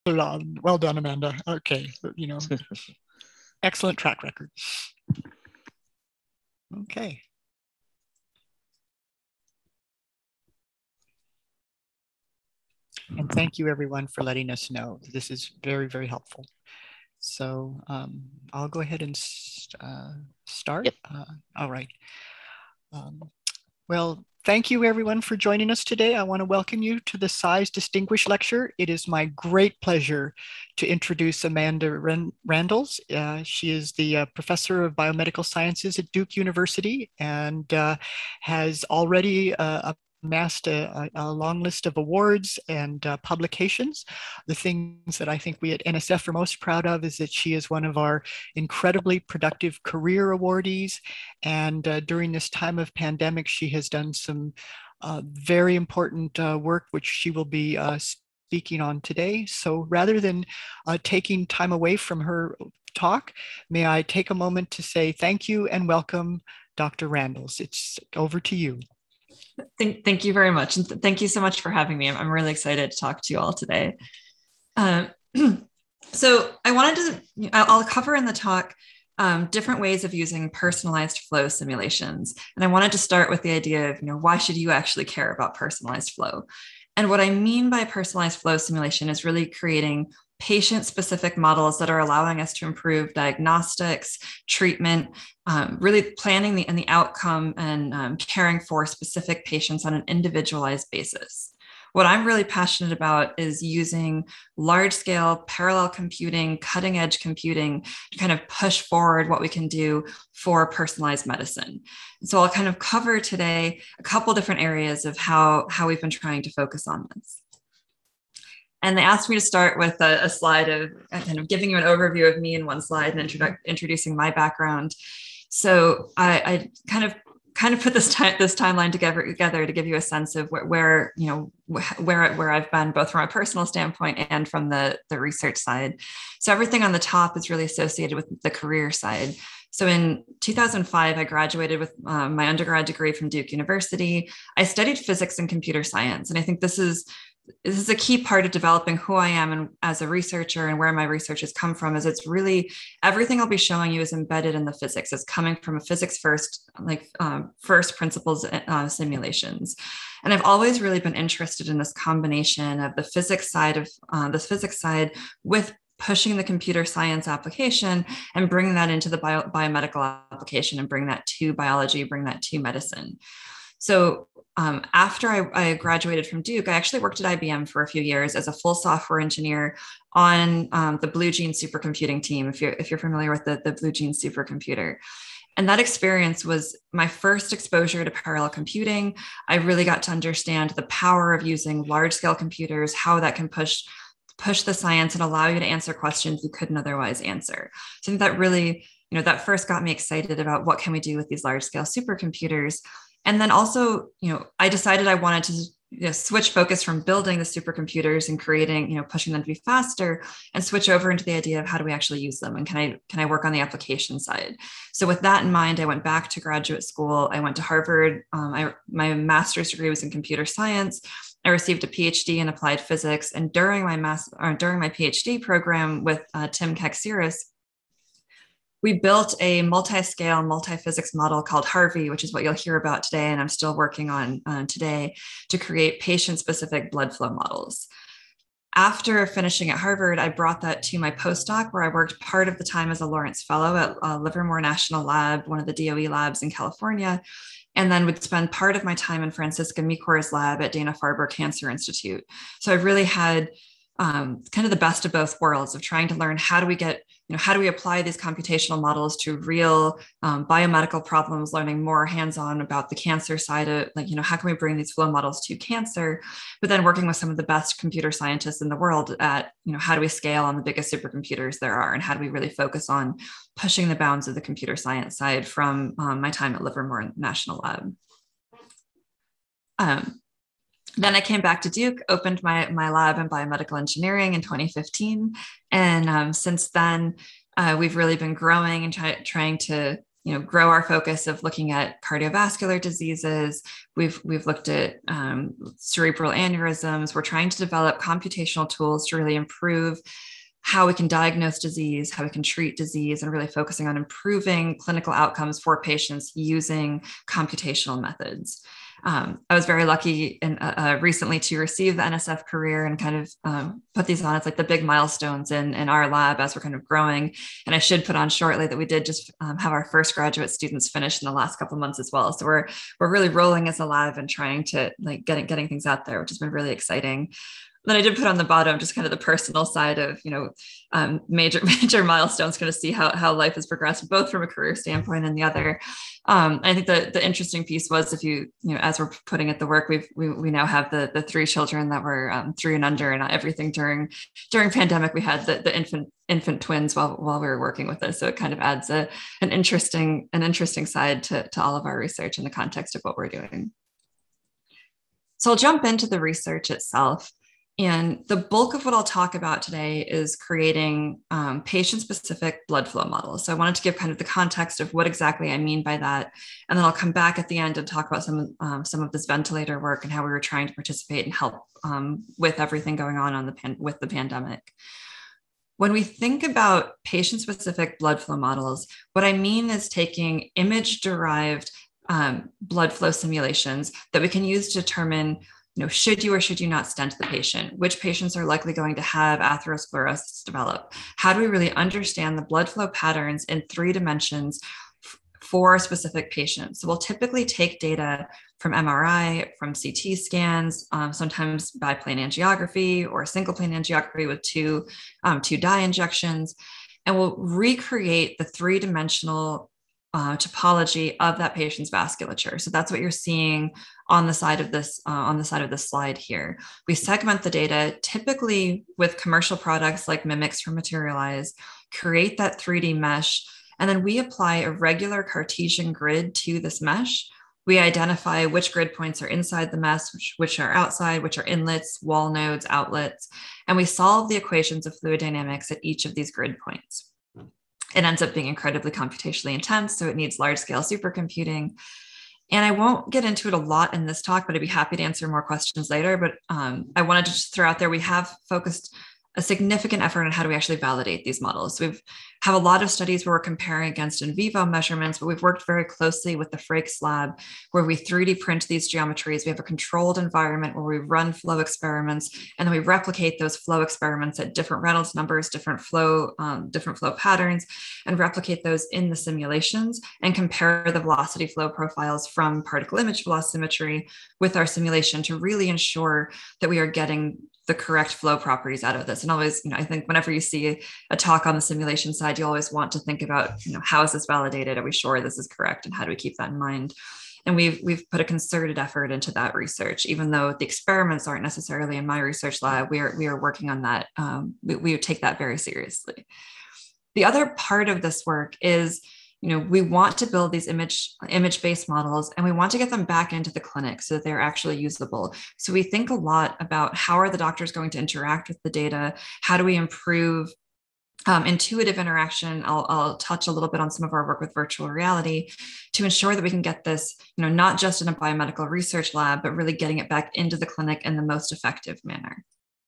Well done, Amanda. Okay, excellent track record. Okay. And thank you everyone for letting us know. This is very, very helpful. So I'll go ahead and start. Yep. All right. Well, thank you everyone for joining us today. I want to welcome you to the SAIS Distinguished Lecture. It is my great pleasure to introduce Amanda Randles. She is the Professor of Biomedical Sciences at Duke University and has already amassed a long list of awards and publications. The things that I think we at NSF are most proud of is that she is one of our incredibly productive career awardees. And during this time of pandemic, she has done some very important work, which she will be speaking on today. So rather than taking time away from her talk, may I take a moment to say thank you and welcome Dr. Randles. It's over to you. Thank you very much. And thank you so much for having me. I'm really excited to talk to you all today. So I'll cover in the talk different ways of using personalized flow simulations. And I wanted to start with the idea of, why should you actually care about personalized flow? And what I mean by personalized flow simulation is really creating patient-specific models that are allowing us to improve diagnostics, treatment, really planning the outcome and caring for specific patients on an individualized basis. What I'm really passionate about is using large-scale parallel computing, cutting-edge computing to kind of push forward what we can do for personalized medicine. So I'll kind of cover today a couple different areas of how we've been trying to focus on this. And they asked me to start with a slide of kind of giving you an overview of me in one slide and introducing my background. So I kind of put this timeline together to give you a sense of where I've been, both from a personal standpoint and from the research side. So everything on the top is really associated with the career side. So in 2005, I graduated with my undergrad degree from Duke University. I studied physics and computer science, and I think this is a key part of developing who I am and as a researcher and where my research has come from. Is it's really everything I'll be showing you is embedded in the physics. It's coming from a physics first, first principles simulations. And I've always really been interested in this combination of the physics side with pushing the computer science application and bringing that into the biomedical application and bring that to biology, bring that to medicine. So after I graduated from Duke, I actually worked at IBM for a few years as a full software engineer on the Blue Gene supercomputing team, if you're familiar with the Blue Gene supercomputer. And that experience was my first exposure to parallel computing. I really got to understand the power of using large scale computers, how that can push the science and allow you to answer questions you couldn't otherwise answer. So I think that really, that first got me excited about what can we do with these large scale supercomputers. And then also, I decided I wanted to switch focus from building the supercomputers and creating, pushing them to be faster, and switch over into the idea of how do we actually use them, and can I work on the application side. So with that in mind, I went back to graduate school. I went to Harvard. My master's degree was in computer science. I received a PhD in applied physics, and during my PhD program with Tim Kaxiris, we built a multi-scale, multi-physics model called Harvey, which is what you'll hear about today, and I'm still working on today, to create patient-specific blood flow models. After finishing at Harvard, I brought that to my postdoc, where I worked part of the time as a Lawrence Fellow at Livermore National Lab, one of the DOE labs in California, and then would spend part of my time in Francisca Micor's lab at Dana-Farber Cancer Institute. So I really had kind of the best of both worlds of trying to learn how do we apply these computational models to real biomedical problems, learning more hands-on about the cancer side of, how can we bring these flow models to cancer, but then working with some of the best computer scientists in the world at, how do we scale on the biggest supercomputers there are, and how do we really focus on pushing the bounds of the computer science side from my time at Livermore National Lab. Then I came back to Duke, opened my lab in biomedical engineering in 2015. And since then, we've really been growing and trying to grow our focus of looking at cardiovascular diseases. We've looked at cerebral aneurysms. We're trying to develop computational tools to really improve how we can diagnose disease, how we can treat disease, and really focusing on improving clinical outcomes for patients using computational methods. I was very lucky recently to receive the NSF career and kind of put these on. It's like the big milestones in our lab as we're kind of growing. And I should put on shortly that we did just have our first graduate students finish in the last couple of months as well. So we're really rolling as a lab and trying to like getting things out there, which has been really exciting. Then I did put on the bottom just kind of the personal side of, major milestones, kind of see how life has progressed, both from a career standpoint and the other. I think the interesting piece was if as we're putting at the work, we now have the three children that were 3 and under, and everything during pandemic, we had the infant twins while we were working with this. So it kind of adds an interesting side to all of our research in the context of what we're doing. So I'll jump into the research itself. And the bulk of what I'll talk about today is creating patient-specific blood flow models. So I wanted to give kind of the context of what exactly I mean by that. And then I'll come back at the end and talk about some of this ventilator work and how we were trying to participate and help with everything going on with the pandemic. When we think about patient-specific blood flow models, what I mean is taking image-derived blood flow simulations that we can use to determine should you or should you not stent the patient? Which patients are likely going to have atherosclerosis develop? How do we really understand the blood flow patterns in 3 dimensions for a specific patient? So we'll typically take data from MRI, from CT scans, sometimes biplane angiography or single plane angiography with two dye injections, and we'll recreate the 3-dimensional topology of that patient's vasculature. So that's what you're seeing on the side of this slide here. We segment the data typically with commercial products like Mimics from Materialize, create that 3D mesh, and then we apply a regular Cartesian grid to this mesh. We identify which grid points are inside the mesh, which are outside, which are inlets, wall nodes, outlets, and we solve the equations of fluid dynamics at each of these grid points. It ends up being incredibly computationally intense, so it needs large-scale supercomputing. And I won't get into it a lot in this talk, but I'd be happy to answer more questions later. But I wanted to just throw out there, we have focused a significant effort on how do we actually validate these models. We have a lot of studies where we're comparing against in vivo measurements, but we've worked very closely with the Frakes lab where we 3D print these geometries. We have a controlled environment where we run flow experiments, and then we replicate those flow experiments at different Reynolds numbers, different flow patterns, and replicate those in the simulations and compare the velocity flow profiles from particle image velocimetry with our simulation to really ensure that we are getting the correct flow properties out of this. And always, I think whenever you see a talk on the simulation side, you always want to think about, how is this validated? Are we sure this is correct? And how do we keep that in mind? And we've put a concerted effort into that research, even though the experiments aren't necessarily in my research lab. We are working on that. We take that very seriously. The other part of this work is, we want to build these image-based models, and we want to get them back into the clinic so that they're actually usable. So we think a lot about how are the doctors going to interact with the data? How do we improve intuitive interaction? I'll touch a little bit on some of our work with virtual reality to ensure that we can get this, not just in a biomedical research lab, but really getting it back into the clinic in the most effective manner.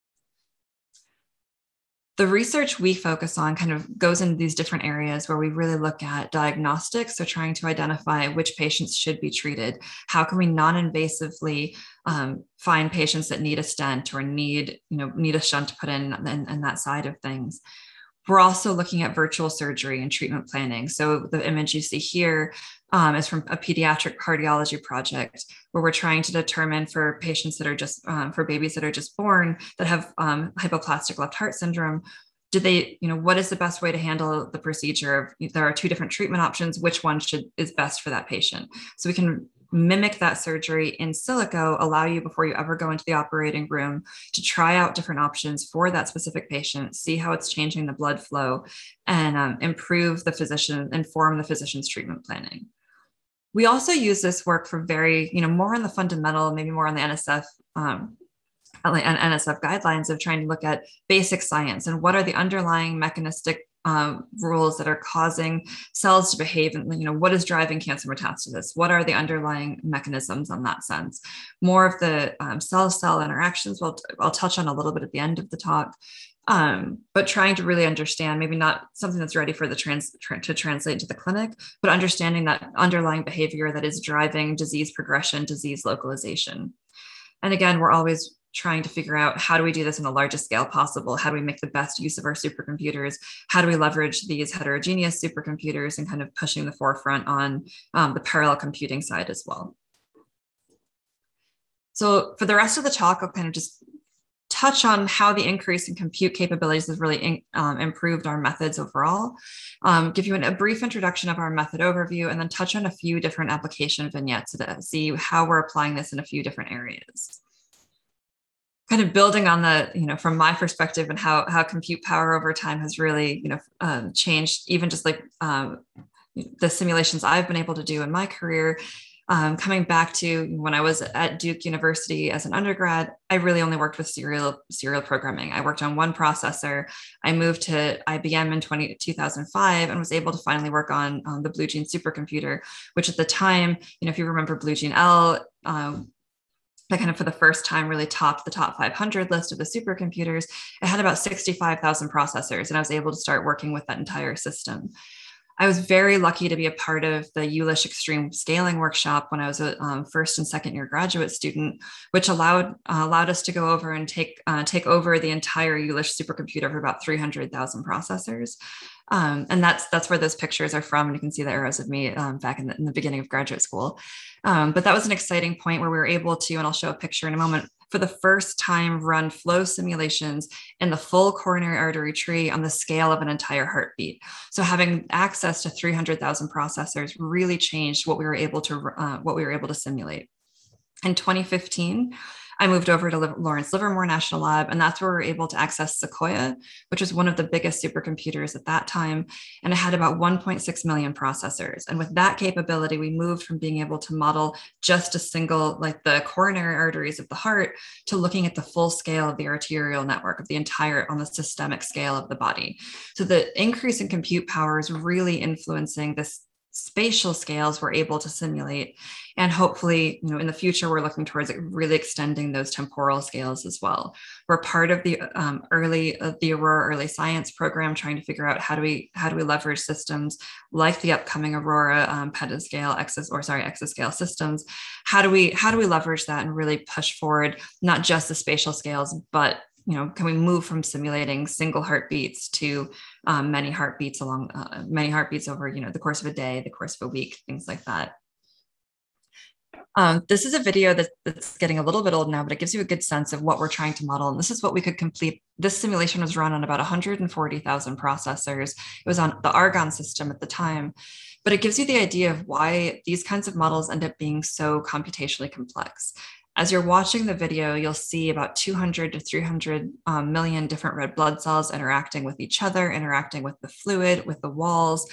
The research we focus on kind of goes into these different areas where we really look at diagnostics. So trying to identify which patients should be treated. How can we non-invasively find patients that need a stent or need a shunt put in and that side of things. We're also looking at virtual surgery and treatment planning. So the image you see here is from a pediatric cardiology project where we're trying to determine for patients that are just, for babies that are just born that have hypoplastic left heart syndrome, what is the best way to handle the procedure? There are 2 different treatment options. Which one is best for that patient? So we can mimic that surgery in silico, allow you before you ever go into the operating room to try out different options for that specific patient, see how it's changing the blood flow, and inform the physician's treatment planning. We also use this work for very, more on the fundamental, maybe more on the NSF guidelines of trying to look at basic science and what are the underlying mechanistic rules that are causing cells to behave, and what is driving cancer metastasis, what are the underlying mechanisms in that sense. More of the cell-cell interactions I'll touch on a little bit at the end of the talk. But trying to really understand, maybe not something that's ready for the to translate into the clinic, but understanding that underlying behavior that is driving disease progression, disease localization. And again, we're always trying to figure out, how do we do this in the largest scale possible? How do we make the best use of our supercomputers? How do we leverage these heterogeneous supercomputers, and kind of pushing the forefront on the parallel computing side as well. So for the rest of the talk, I'll kind of just touch on how the increase in compute capabilities has really improved our methods overall, give you a brief introduction of our method overview, and then touch on a few different application vignettes to see how we're applying this in a few different areas. Kind of building on the, from my perspective, and how compute power over time has really, changed, even just like the simulations I've been able to do in my career. Coming back to when I was at Duke University as an undergrad, I really only worked with serial programming. I worked on one processor. I moved to IBM in 2005 and was able to finally work on the Blue Gene supercomputer, which at the time, if you remember Blue Gene L, that kind of for the first time really topped the top 500 list of the supercomputers. It had about 65,000 processors, and I was able to start working with that entire system. I was very lucky to be a part of the ULISH Extreme Scaling Workshop when I was a first and second year graduate student, which allowed us to go over and take over the entire ULISH supercomputer for about 300,000 processors. And that's where those pictures are from. And you can see the arrows of me back in the beginning of graduate school. But that was an exciting point where we were able to, and I'll show a picture in a moment, for the first time run flow simulations in the full coronary artery tree on the scale of an entire heartbeat. So having access to 300,000 processors really changed what we were able to simulate. In 2015, I moved over to Lawrence Livermore National Lab, and that's where we were able to access Sequoia, which was one of the biggest supercomputers at that time. And it had about 1.6 million processors. And with that capability, we moved from being able to model just a single, like the coronary arteries of the heart, to looking at the full scale of the arterial network of the entire, on the systemic scale of the body. So the increase in compute power is really influencing this spatial scales we're able to simulate. And hopefully, in the future, we're looking towards really extending those temporal scales as well. We're part of the Aurora Early Science program, trying to figure out how do we leverage systems like the upcoming Aurora exascale systems. How do we leverage that and really push forward not just the spatial scales, but can we move from simulating single heartbeats to many heartbeats over, the course of a day, the course of a week, things like that. This is a video that's getting a little bit old now, but it gives you a good sense of what we're trying to model. And this is what we could complete. This simulation was run on about 140,000 processors. It was on the Argonne system at the time, but it gives you the idea of why these kinds of models end up being so computationally complex. As you're watching the video, you'll see about 200 to 300 million different red blood cells interacting with each other, interacting with the fluid, with the walls.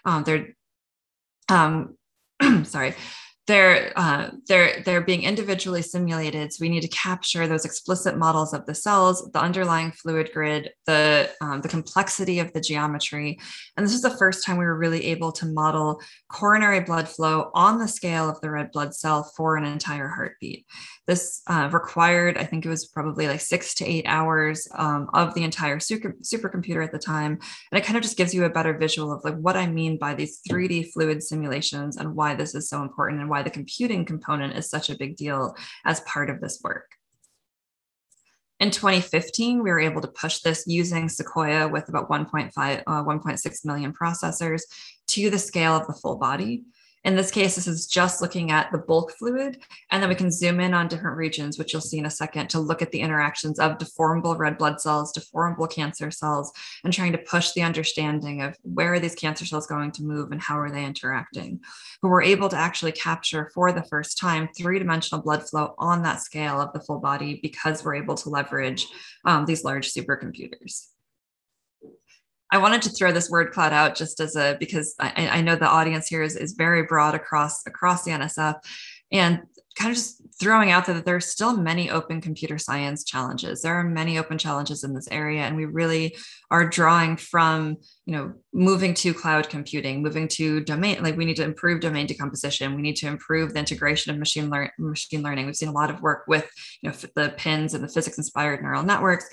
They're being individually simulated. So we need to capture those explicit models of the cells, the underlying fluid grid, the complexity of the geometry. And this is the first time we were really able to model coronary blood flow on the scale of the red blood cell for an entire heartbeat. This required, I think it was probably like 6 to 8 hours of the entire supercomputer at the time. And it kind of just gives you a better visual of like what I mean by these 3D fluid simulations and why this is so important and why the computing component is such a big deal as part of this work. In 2015, we were able to push this using Sequoia with about 1.6 million processors to the scale of the full body. In this case, this is just looking at the bulk fluid, and then we can zoom in on different regions, which you'll see in a second, to look at the interactions of deformable red blood cells, deformable cancer cells, and trying to push the understanding of where are these cancer cells going to move and how are they interacting. But we're able to actually capture for the first time 3-dimensional blood flow on that scale of the full body because we're able to leverage these large supercomputers. I wanted to throw this word cloud out just because I know the audience here is very broad across the NSF. And kind of just throwing out that there are still many open computer science challenges. There are many open challenges in this area, and we really are drawing from, moving to cloud computing, moving to domain. Like we need to improve domain decomposition. We need to improve the integration of machine learning. We've seen a lot of work with, the PINs and the physics-inspired neural networks.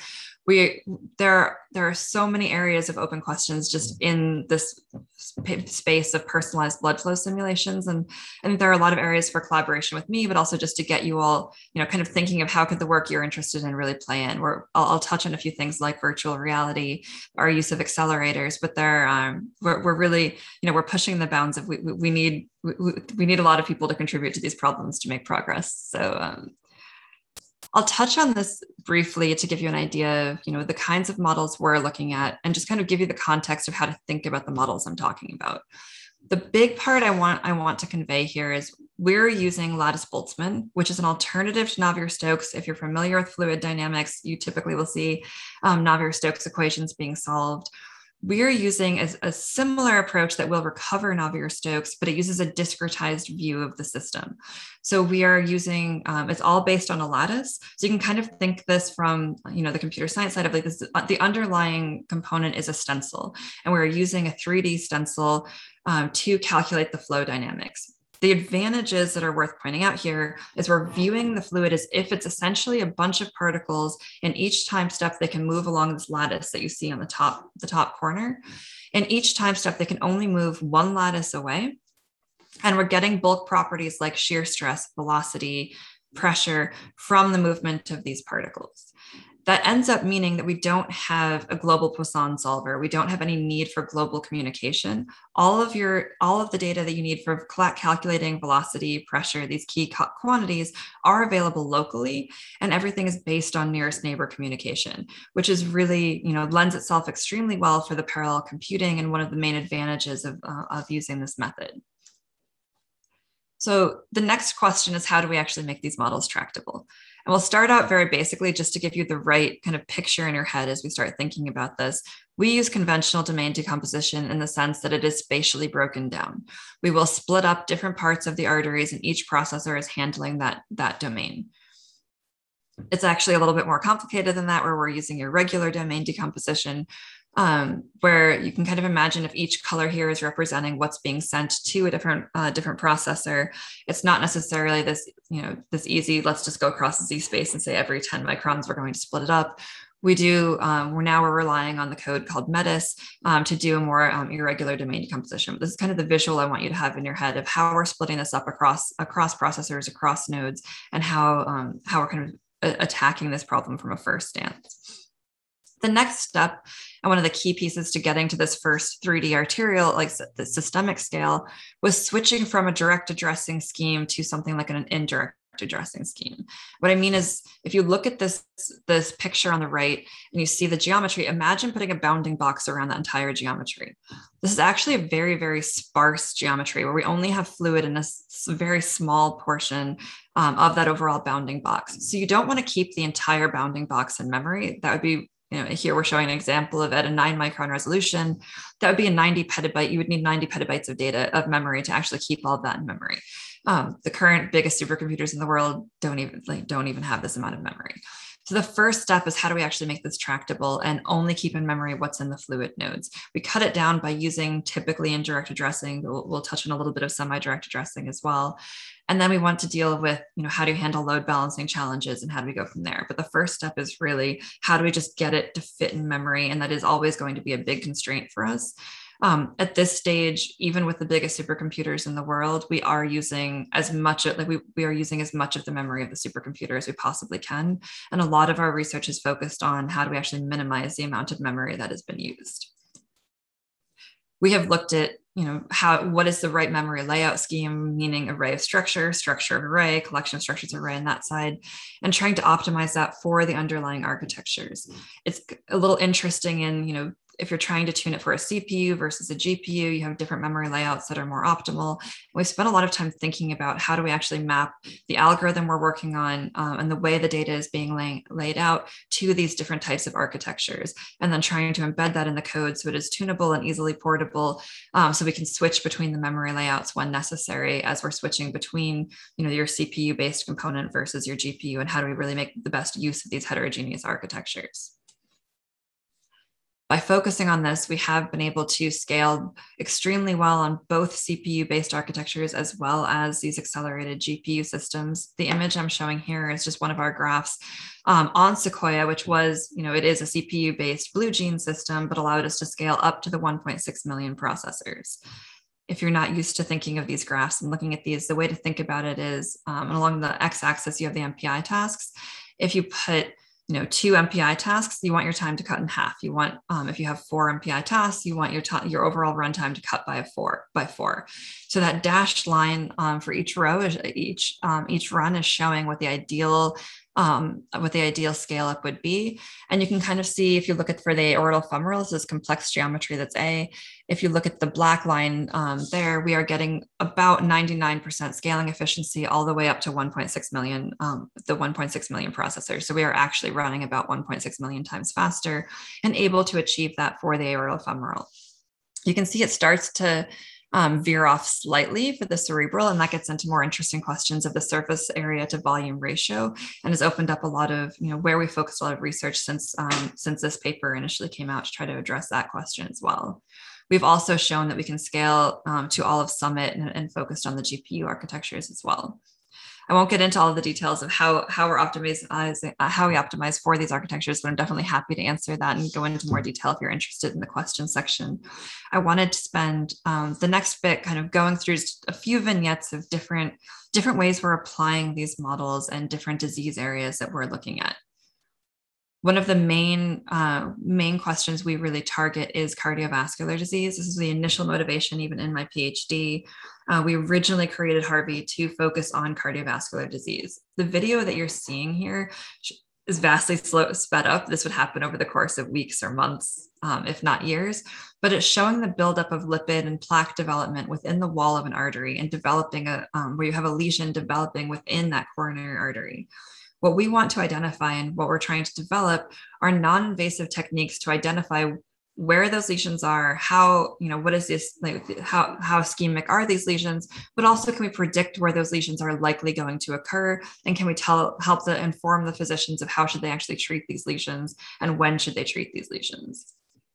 There are so many areas of open questions just in this space of personalized blood flow simulations, and I think there are a lot of areas for collaboration with me, but also just to get you all, kind of thinking of how could the work you're interested in really play in. I'll touch on a few things like virtual reality, our use of accelerators, but we're really, we're pushing the bounds of we need a lot of people to contribute to these problems to make progress. So I'll touch on this briefly to give you an idea of, the kinds of models we're looking at and just kind of give you the context of how to think about the models I'm talking about. The big part I want to convey here is we're using Lattice-Boltzmann, which is an alternative to Navier-Stokes. If you're familiar with fluid dynamics, you typically will see Navier-Stokes equations being solved. We're using a similar approach that will recover Navier-Stokes, but it uses a discretized view of the system. So we are using, it's all based on a lattice. So you can kind of think this from, the computer science side of like this, the underlying component is a stencil, and we're using a 3D stencil to calculate the flow dynamics. The advantages that are worth pointing out here is we're viewing the fluid as if it's essentially a bunch of particles, and each time step they can move along this lattice that you see on the top corner. And each time step they can only move one lattice away. And we're getting bulk properties like shear stress, velocity, pressure from the movement of these particles. That ends up meaning that we don't have a global Poisson solver. We don't have any need for global communication. All of the data that you need for calculating velocity, pressure, these key quantities are available locally, and everything is based on nearest neighbor communication, which is really, lends itself extremely well for the parallel computing and one of the main advantages of using this method. So the next question is, how do we actually make these models tractable? And we'll start out very basically just to give you the right kind of picture in your head as we start thinking about this. We use conventional domain decomposition in the sense that it is spatially broken down. We will split up different parts of the arteries, and each processor is handling that domain. It's actually a little bit more complicated than that, where we're using irregular domain decomposition, where you can kind of imagine if each color here is representing what's being sent to a different processor. It's not necessarily this easy, let's just go across the Z space and say every 10 microns we're going to split it up. We're relying on the code called METIS to do a more irregular domain decomposition. But this is kind of the visual I want you to have in your head of how we're splitting this up across processors, across nodes, and how we're kind of attacking this problem from a first stance. The next step, and one of the key pieces to getting to this first 3D arterial, like the systemic scale, was switching from a direct addressing scheme to something like an indirect addressing scheme. What I mean is, if you look at this picture on the right and you see the geometry, imagine putting a bounding box around that entire geometry. This is actually a very, very sparse geometry where we only have fluid in a very small portion of that overall bounding box. So you don't want to keep the entire bounding box in memory. That would be, here we're showing an example of at a 9 micron resolution, that would be a 90 petabyte. You would need 90 petabytes of data of memory to actually keep all of that in memory. The current biggest supercomputers in the world don't even have this amount of memory. So the first step is, how do we actually make this tractable and only keep in memory what's in the fluid nodes? We cut it down by using typically indirect addressing. We'll touch on a little bit of semi-direct addressing as well. And then we want to deal with, how do you handle load balancing challenges and how do we go from there? But the first step is really, how do we just get it to fit in memory? And that is always going to be a big constraint for us. At this stage, even with the biggest supercomputers in the world, we are using as much of the memory of the supercomputer as we possibly can. And a lot of our research is focused on how do we actually minimize the amount of memory that has been used. We have looked at, what is the right memory layout scheme, meaning array of structure of array, collection of structures of array on that side, and trying to optimize that for the underlying architectures. It's a little interesting in, if you're trying to tune it for a CPU versus a GPU, you have different memory layouts that are more optimal. We spent a lot of time thinking about how do we actually map the algorithm we're working on and the way the data is being laid out to these different types of architectures, and then trying to embed that in the code so it is tunable and easily portable, so we can switch between the memory layouts when necessary as we're switching between, your CPU-based component versus your GPU, and how do we really make the best use of these heterogeneous architectures. By focusing on this, we have been able to scale extremely well on both CPU-based architectures as well as these accelerated GPU systems. The image I'm showing here is just one of our graphs on Sequoia, which was, it is a CPU-based BlueGene system, but allowed us to scale up to the 1.6 million processors. If you're not used to thinking of these graphs and looking at these, the way to think about it is along the x-axis, you have the MPI tasks. If you put 2 MPI tasks, you want your time to cut in half. You want, if you have 4 MPI tasks, you want your overall runtime to cut by 4. So that dashed line for each row, each run is showing what the ideal scale up would be. And you can kind of see, if you look at for the aortal femoral, this is complex geometry, that's A. If you look at the black line there, we are getting about 99% scaling efficiency all the way up to 1.6 million, the 1.6 million processors. So we are actually running about 1.6 million times faster and able to achieve that for the aortal femoral. You can see it starts to veer off slightly for the cerebral, and that gets into more interesting questions of the surface area to volume ratio, and has opened up a lot of, where we focused a lot of research since this paper initially came out to try to address that question as well. We've also shown that we can scale to all of Summit and focused on the GPU architectures as well. I won't get into all of the details of how we optimize for these architectures, but I'm definitely happy to answer that and go into more detail if you're interested in the question section. I wanted to spend the next bit kind of going through just a few vignettes of different ways we're applying these models and different disease areas that we're looking at. One of the main questions we really target is cardiovascular disease. This is the initial motivation, even in my PhD. We originally created Harvey to focus on cardiovascular disease. The video that you're seeing here is vastly sped up. This would happen over the course of weeks or months, if not years, but it's showing the buildup of lipid and plaque development within the wall of an artery and developing where you have a lesion developing within that coronary artery. What we want to identify and what we're trying to develop are non-invasive techniques to identify where those lesions are, how, what is this, like, how ischemic are these lesions, but also can we predict where those lesions are likely going to occur? And can we help to inform the physicians of how should they actually treat these lesions and when should they treat these lesions?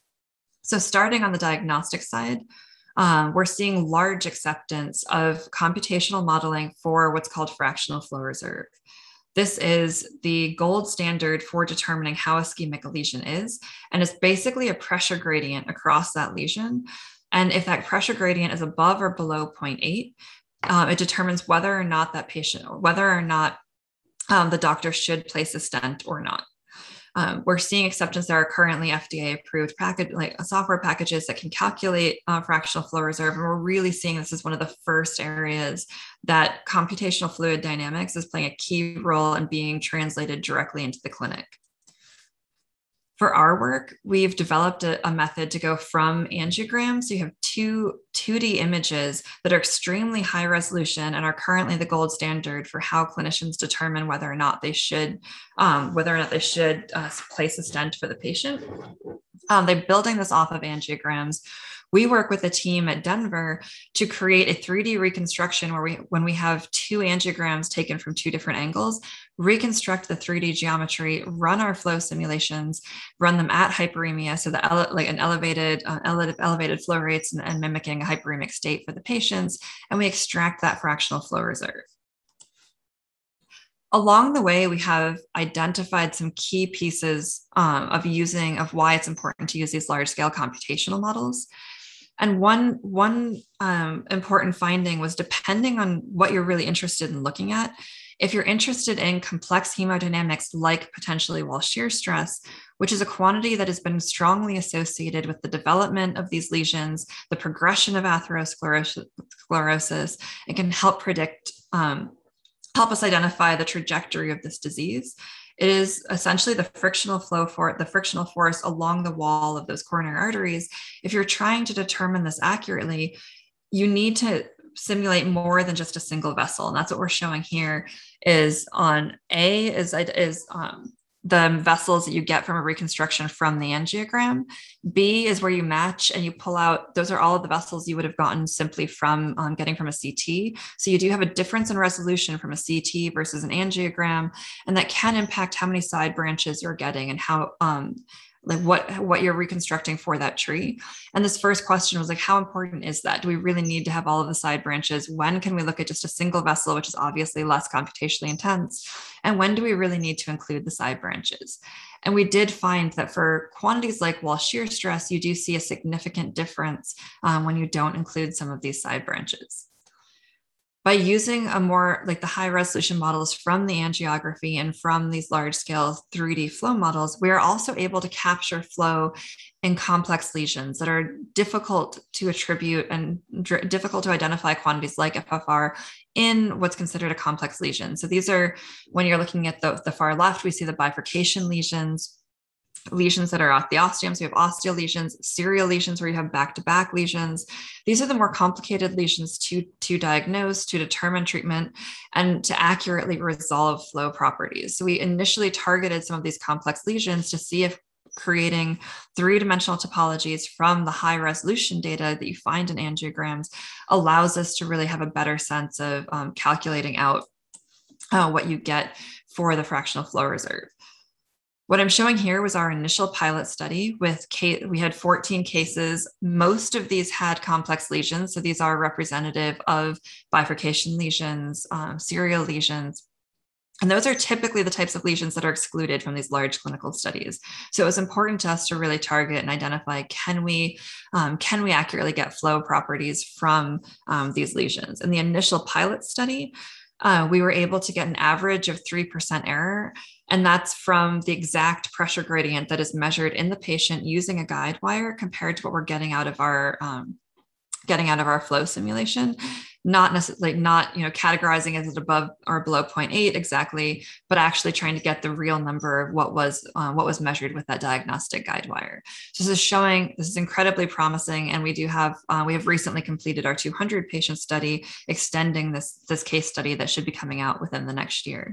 So starting on the diagnostic side, we're seeing large acceptance of computational modeling for what's called fractional flow reserve. This is the gold standard for determining how ischemic a lesion is. And it's basically a pressure gradient across that lesion. And if that pressure gradient is above or below 0.8, it determines whether or not that patient, or whether or not the doctor should place a stent or not. We're seeing acceptance. There are currently FDA approved software packages that can calculate fractional flow reserve. And we're really seeing this as one of the first areas that computational fluid dynamics is playing a key role in being translated directly into the clinic. For our work, we've developed a method to go from angiograms. So you have 2D images that are extremely high resolution and are currently the gold standard for how clinicians determine whether or not they should place a stent for the patient. They're building this off of angiograms. We work with a team at Denver to create a 3D reconstruction where when we have 2 angiograms taken from 2 different angles, reconstruct the 3D geometry, run our flow simulations, run them at hyperemia, so elevated flow rates and mimicking a hyperemic state for the patients, and we extract that fractional flow reserve. Along the way, we have identified some key pieces of why it's important to use these large-scale computational models. And one important finding was, depending on what you're really interested in looking at, if you're interested in complex hemodynamics like potentially wall shear stress, which is a quantity that has been strongly associated with the development of these lesions, the progression of atherosclerosis, it can help predict help us identify the trajectory of this disease. It is essentially the frictional flow for the frictional force along the wall of those coronary arteries. If you're trying to determine this accurately, you need to simulate more than just a single vessel. And that's what we're showing here is on A is the vessels that you get from a reconstruction from the angiogram. B is where you match and you pull out, those are all of the vessels you would have gotten simply from getting from a CT. So you do have a difference in resolution from a CT versus an angiogram, and that can impact how many side branches you're getting and how, like what you're reconstructing for that tree. And this first question was like, how important is that? Do we really need to have all of the side branches? When can we look at just a single vessel, which is obviously less computationally intense? And when do we really need to include the side branches? And we did find that for quantities like wall shear stress, you do see a significant difference when you don't include some of these side branches. By using a more like the high resolution models from the angiography and from these large scale 3D flow models, we are also able to capture flow in complex lesions that are difficult to attribute and difficult to identify quantities like FFR in what's considered a complex lesion. So these are, when you're looking at the far left, we see the bifurcation lesions that are at the osteum. So you have osteal lesions, serial lesions where you have back-to-back lesions. These are the more complicated lesions to diagnose, to determine treatment, and to accurately resolve flow properties. So we initially targeted some of these complex lesions to see if creating three-dimensional topologies from the high resolution data that you find in angiograms allows us to really have a better sense of calculating out what you get for the fractional flow reserve. What I'm showing here was our initial pilot study we had 14 cases. Most of these had complex lesions. So these are representative of bifurcation lesions, serial lesions. And those are typically the types of lesions that are excluded from these large clinical studies. So it was important to us to really target and identify, can we accurately get flow properties from these lesions? In the initial pilot study, we were able to get an average of 3% error. And that's from the exact pressure gradient that is measured in the patient using a guide wire compared to what we're getting out of our flow simulation. Not necessarily categorizing as it above or below 0.8 exactly, but actually trying to get the real number of what was measured with that diagnostic guide wire. So this is incredibly promising, and we have recently completed our 200 patient study, extending this case study that should be coming out within the next year.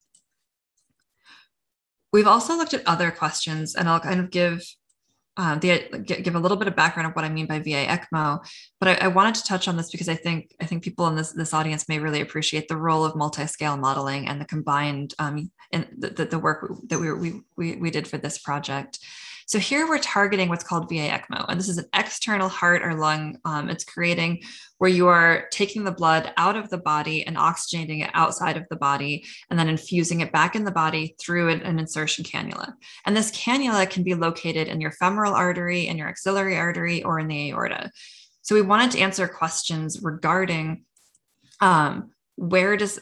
We've also looked at other questions, and I'll kind of give a little bit of background of what I mean by VA ECMO, but I wanted to touch on this because I think people in this audience may really appreciate the role of multi-scale modeling and the combined in the work that we did for this project. So here we're targeting what's called VA ECMO, and this is an external heart or lung. It's creating where you are taking the blood out of the body and oxygenating it outside of the body, and then infusing it back in the body through an insertion cannula. And this cannula can be located in your femoral artery, in your axillary artery, or in the aorta. So we wanted to answer questions regarding what is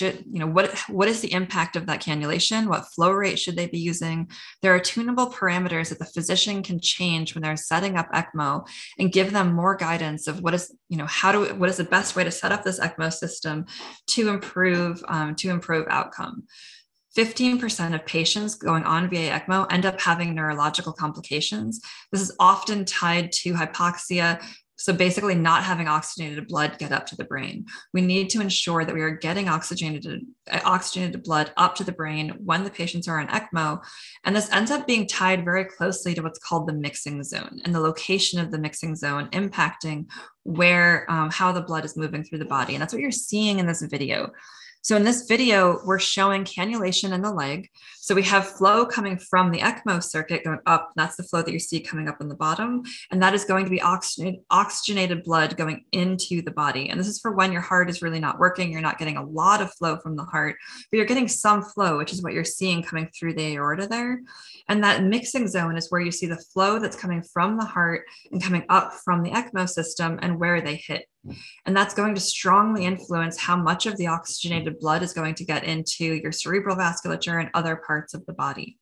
the impact of that cannulation? What flow rate should they be using? There are tunable parameters that the physician can change when they're setting up ECMO and give them more guidance of what is the best way to set up this ECMO system to improve outcome. 15% of patients going on VA ECMO end up having neurological complications. This is often tied to hypoxia. So basically not having oxygenated blood get up to the brain. We need to ensure that we are getting oxygenated blood up to the brain when the patients are on ECMO. And this ends up being tied very closely to what's called the mixing zone, and the location of the mixing zone impacting how the blood is moving through the body. And that's what you're seeing in this video. So in this video, we're showing cannulation in the leg. So we have flow coming from the ECMO circuit going up. That's the flow that you see coming up on the bottom. And that is going to be oxygenated blood going into the body. And this is for when your heart is really not working. You're not getting a lot of flow from the heart, but you're getting some flow, which is what you're seeing coming through the aorta there. And that mixing zone is where you see the flow that's coming from the heart and coming up from the ECMO system and where they hit. And that's going to strongly influence how much of the oxygenated blood is going to get into your cerebral vasculature and other parts of the body.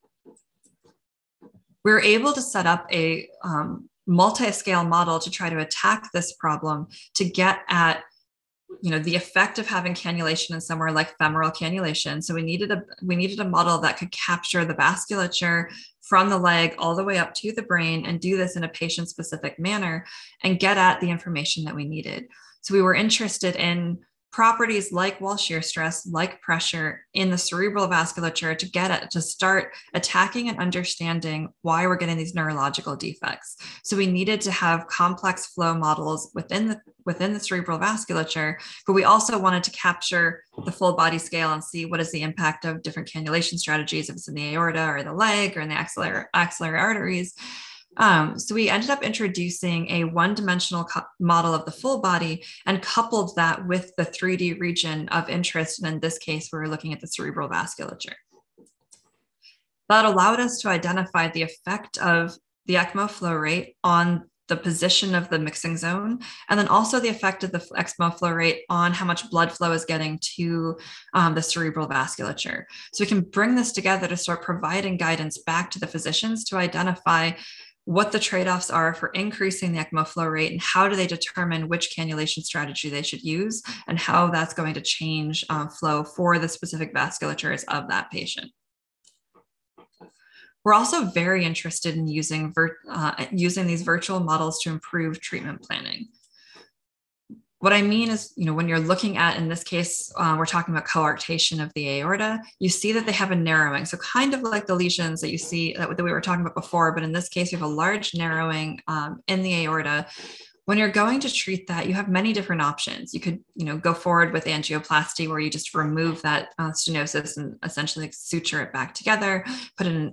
We were able to set up a multi-scale model to try to attack this problem, to get at the effect of having cannulation in somewhere like femoral cannulation. So we needed a model that could capture the vasculature from the leg all the way up to the brain and do this in a patient specific manner and get at the information that we needed. So we were interested in properties like wall shear stress, like pressure in the cerebral vasculature to start attacking and understanding why we're getting these neurological defects. So we needed to have complex flow models within the cerebral vasculature, but we also wanted to capture the full body scale and see what is the impact of different cannulation strategies, if it's in the aorta or the leg or in the axillary arteries. So we ended up introducing a one-dimensional model of the full body and coupled that with the 3D region of interest. And in this case, we were looking at the cerebral vasculature. That allowed us to identify the effect of the ECMO flow rate on the position of the mixing zone, and then also the effect of the ECMO flow rate on how much blood flow is getting to the cerebral vasculature. So we can bring this together to start providing guidance back to the physicians to identify what the trade-offs are for increasing the ECMO flow rate and how do they determine which cannulation strategy they should use and how that's going to change flow for the specific vasculatures of that patient. We're also very interested in using these virtual models to improve treatment planning. What I mean is, when you're looking at, in this case, we're talking about coarctation of the aorta, you see that they have a narrowing. So kind of like the lesions that you see that we were talking about before, but in this case, you have a large narrowing in the aorta. When you're going to treat that, you have many different options. You could, go forward with angioplasty, where you just remove that stenosis and essentially suture it back together, put in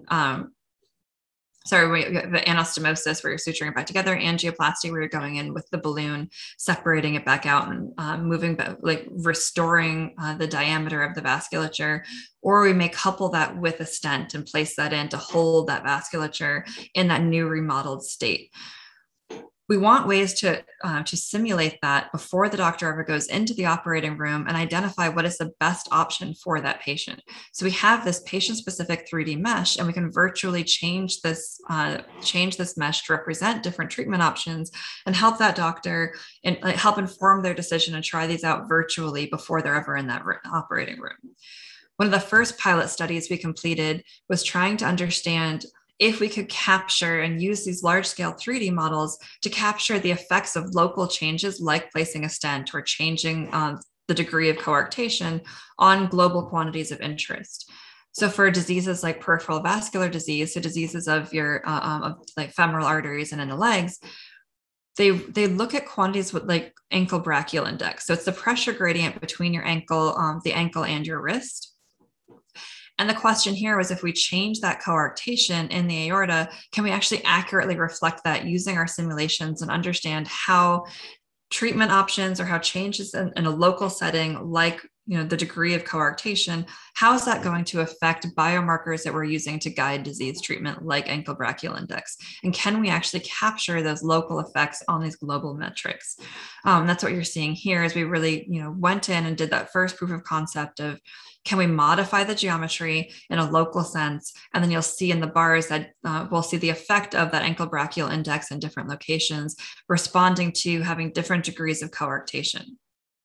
the anastomosis, where you're suturing it back together, angioplasty, where you're going in with the balloon, separating it back out and moving, like restoring the diameter of the vasculature. Or we may couple that with a stent and place that in to hold that vasculature in that new remodeled state. We want ways to simulate that before the doctor ever goes into the operating room and identify what is the best option for that patient. So we have this patient-specific 3D mesh, and we can virtually change this mesh to represent different treatment options and help that doctor and help inform their decision and try these out virtually before they're ever in that operating room. One of the first pilot studies we completed was trying to understand if we could capture and use these large-scale 3D models to capture the effects of local changes like placing a stent or changing the degree of coarctation on global quantities of interest. So for diseases like peripheral vascular disease, so diseases of your like femoral arteries and in the legs, they look at quantities with like ankle brachial index. So it's the pressure gradient between your ankle, the ankle and your wrist. And the question here was, if we change that coarctation in the aorta, can we actually accurately reflect that using our simulations and understand how treatment options or how changes in a local setting, like the degree of coarctation, how is that going to affect biomarkers that we're using to guide disease treatment, like ankle brachial index? And can we actually capture those local effects on these global metrics? That's what you're seeing here, is we really went in and did that first proof of concept of, can we modify the geometry in a local sense? And then you'll see in the bars that we'll see the effect of that ankle brachial index in different locations, responding to having different degrees of coarctation.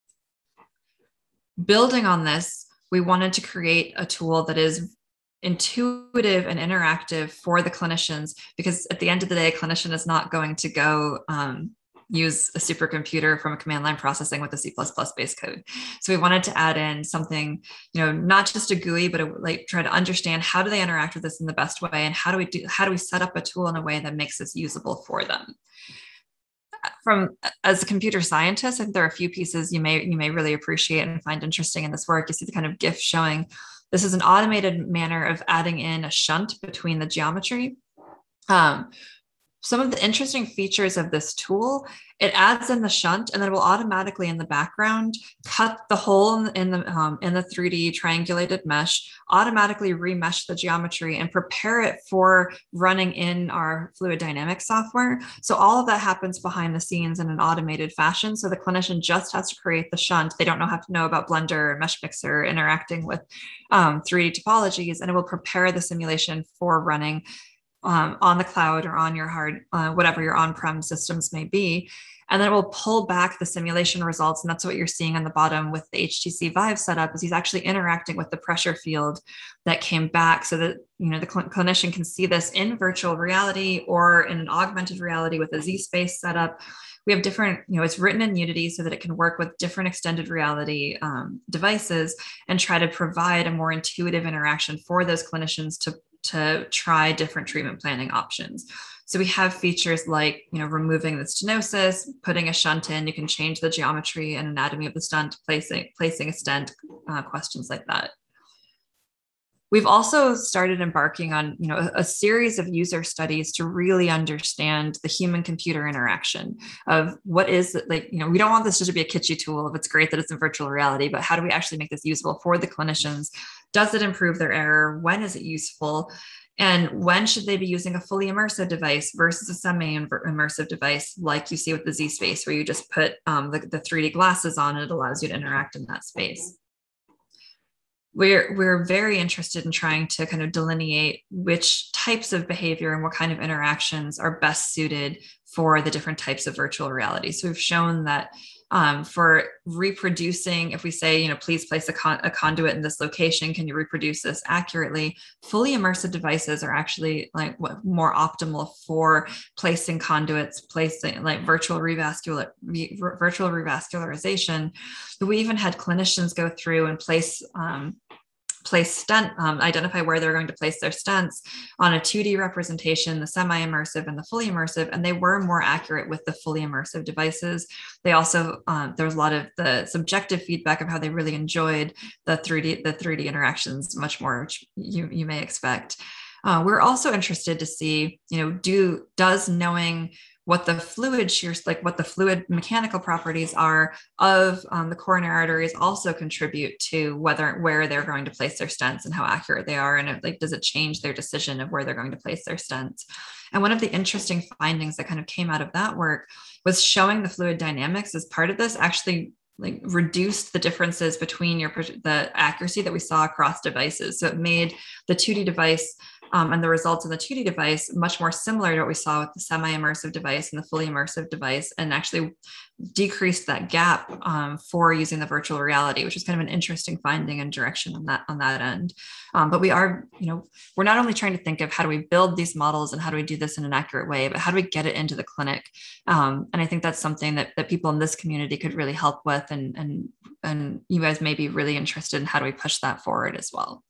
Building on this, we wanted to create a tool that is intuitive and interactive for the clinicians, because at the end of the day, a clinician is not going to go use a supercomputer from a command line processing with a C++ base code. So we wanted to add in something, not just a GUI, but try to understand how do they interact with this in the best way, and how do we set up a tool in a way that makes this usable for them. As a computer scientist, I think there are a few pieces you may really appreciate and find interesting in this work. You see the kind of GIF showing this is an automated manner of adding in a shunt between the geometry. Some of the interesting features of this tool, it adds in the shunt, and then it will automatically in the background cut the hole in the 3D triangulated mesh, automatically remesh the geometry and prepare it for running in our fluid dynamics software. So all of that happens behind the scenes in an automated fashion. So the clinician just has to create the shunt. They don't have to know about Blender or Mesh Mixer interacting with 3D topologies, and it will prepare the simulation for running on the cloud or on your whatever your on-prem systems may be. And then it will pull back the simulation results. And that's what you're seeing on the bottom with the HTC Vive setup, is he's actually interacting with the pressure field that came back, so that the clinician can see this in virtual reality or in an augmented reality with a Z-Space setup. We have different, it's written in Unity so that it can work with different extended reality devices and try to provide a more intuitive interaction for those clinicians to try different treatment planning options. So we have features like, removing the stenosis, putting a shunt in. You can change the geometry and anatomy of the stent, placing a stent, questions like that. We've also started embarking on, a series of user studies to really understand the human-computer interaction of what is it, like, we don't want this just to be a kitschy tool. It's great that it's in virtual reality, but how do we actually make this usable for the clinicians? Does it improve their error? When is it useful? And when should they be using a fully immersive device versus a semi-immersive device, like you see with the Z-Space, where you just put the 3D glasses on and it allows you to interact in that space? We're very interested in trying to kind of delineate which types of behavior and what kind of interactions are best suited for the different types of virtual reality. So we've shown that for reproducing, if we say, please place a conduit in this location, can you reproduce this accurately? Fully immersive devices are actually more optimal for placing conduits, placing like virtual revascularization. But we even had clinicians go through and place identify where they're going to place their stents on a 2D representation, the semi-immersive and the fully immersive, and they were more accurate with the fully immersive devices. They also, there was a lot of the subjective feedback of how they really enjoyed the 3D interactions much more, which you may expect. We're also interested to see, does knowing what the fluid shears, like what the fluid mechanical properties are of the coronary arteries, also contribute to where they're going to place their stents and how accurate they are, and does it change their decision of where they're going to place their stents? And one of the interesting findings that kind of came out of that work was showing the fluid dynamics as part of this actually reduced the differences between the accuracy that we saw across devices. So it made the 2D device and the results of the 2D device much more similar to what we saw with the semi-immersive device and the fully immersive device, and actually decreased that gap for using the virtual reality, which is kind of an interesting finding and direction on that end. But we're not only trying to think of how do we build these models and how do we do this in an accurate way, but how do we get it into the clinic? And I think that's something that people in this community could really help with, and you guys may be really interested in how do we push that forward as well.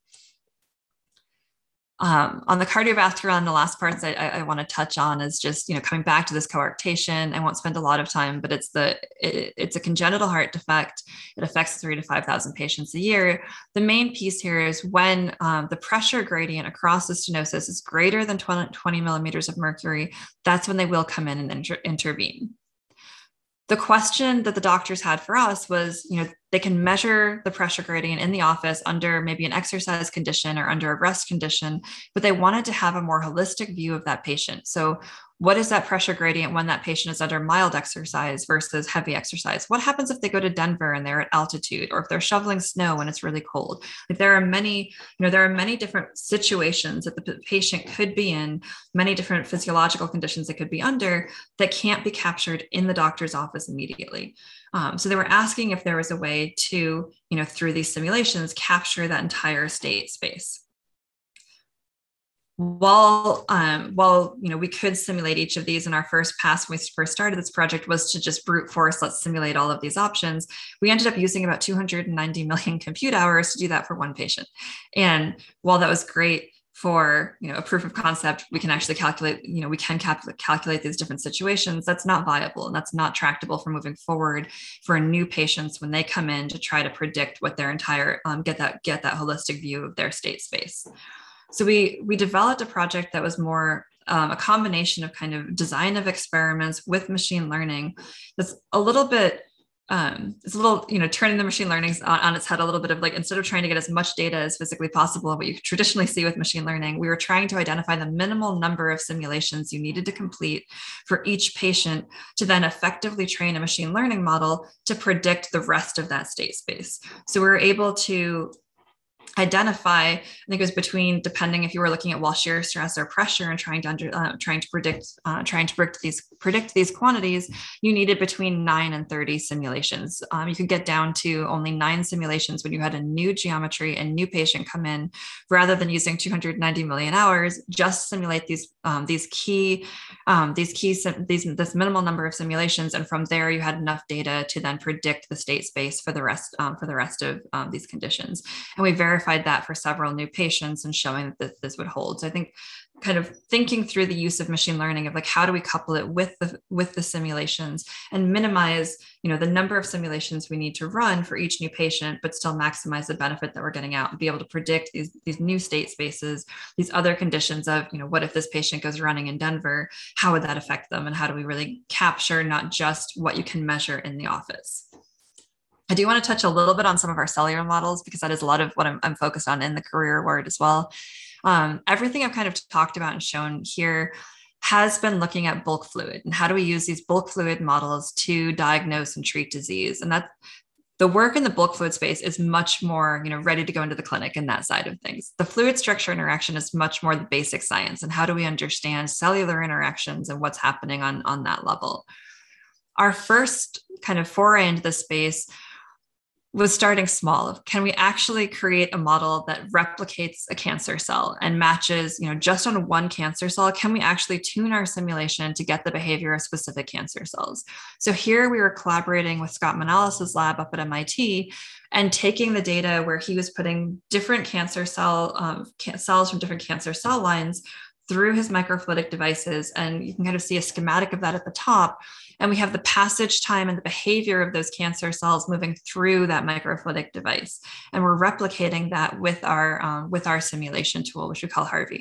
On the cardiovascular, and the last parts I want to touch on is just, coming back to this coarctation. I won't spend a lot of time, but it's a congenital heart defect. It affects 3,000 to 5,000 patients a year. The main piece here is when the pressure gradient across the stenosis is greater than 20 millimeters of mercury, that's when they will come in and intervene. The question that the doctors had for us was, they can measure the pressure gradient in the office under maybe an exercise condition or under a rest condition, but they wanted to have a more holistic view of that patient. So what is that pressure gradient when that patient is under mild exercise versus heavy exercise? What happens if they go to Denver and they're at altitude, or if they're shoveling snow when it's really cold? There are many different situations that the patient could be in, many different physiological conditions they could be under that can't be captured in the doctor's office immediately. So they were asking if there was a way to, through these simulations, capture that entire state space. While we could simulate each of these, in our first pass when we first started this project was to just brute force, let's simulate all of these options. We ended up using about 290 million compute hours to do that for one patient. And while that was great for a proof of concept, we can actually calculate, calculate these different situations. That's not viable, and that's not tractable for moving forward for new patients when they come in to try to predict what their entire get that holistic view of their state space. So we developed a project that was more a combination of kind of design of experiments with machine learning. That's a little bit, turning the machine learning on its head a little bit of instead of trying to get as much data as physically possible, what you traditionally see with machine learning, we were trying to identify the minimal number of simulations you needed to complete for each patient to then effectively train a machine learning model to predict the rest of that state space. So we were able to identify, I think it was between, depending if you were looking at wall shear stress or pressure and trying to predict these quantities, you needed between 9 and 30 simulations. You could get down to only 9 simulations when you had a new geometry and new patient come in, rather than using 290 million hours just simulate this minimal number of simulations, and from there you had enough data to then predict the state space for the rest of these conditions. And we verified that for several new patients and showing that this would hold. So I think kind of thinking through the use of machine learning of like, how do we couple it with the simulations and minimize, the number of simulations we need to run for each new patient, but still maximize the benefit that we're getting out and be able to predict these new state spaces, these other conditions of, what if this patient goes running in Denver, how would that affect them? And how do we really capture not just what you can measure in the office? I do want to touch a little bit on some of our cellular models, because that is a lot of what I'm focused on in the career ward as well. Everything I've kind of talked about and shown here has been looking at bulk fluid and how do we use these bulk fluid models to diagnose and treat disease. And that the work in the bulk fluid space is much more, ready to go into the clinic in that side of things. The fluid structure interaction is much more the basic science, and how do we understand cellular interactions and what's happening on that level. Our first kind of foray into this space was starting small. Can we actually create a model that replicates a cancer cell and matches, just on one cancer cell? Can we actually tune our simulation to get the behavior of specific cancer cells? So here we were collaborating with Scott Manalis's lab up at MIT and taking the data where he was putting different cancer cells from different cancer cell lines through his microfluidic devices. And you can kind of see a schematic of that at the top. And we have the passage time and the behavior of those cancer cells moving through that microfluidic device. And we're replicating that with our simulation tool, which we call Harvey.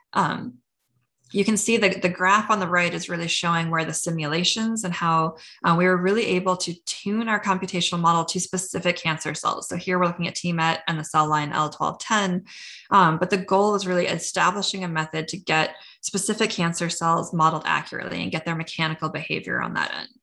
You can see the graph on the right is really showing where the simulations and how we were really able to tune our computational model to specific cancer cells. So here we're looking at TMET and the cell line L1210, but the goal is really establishing a method to get specific cancer cells modeled accurately and get their mechanical behavior on that end.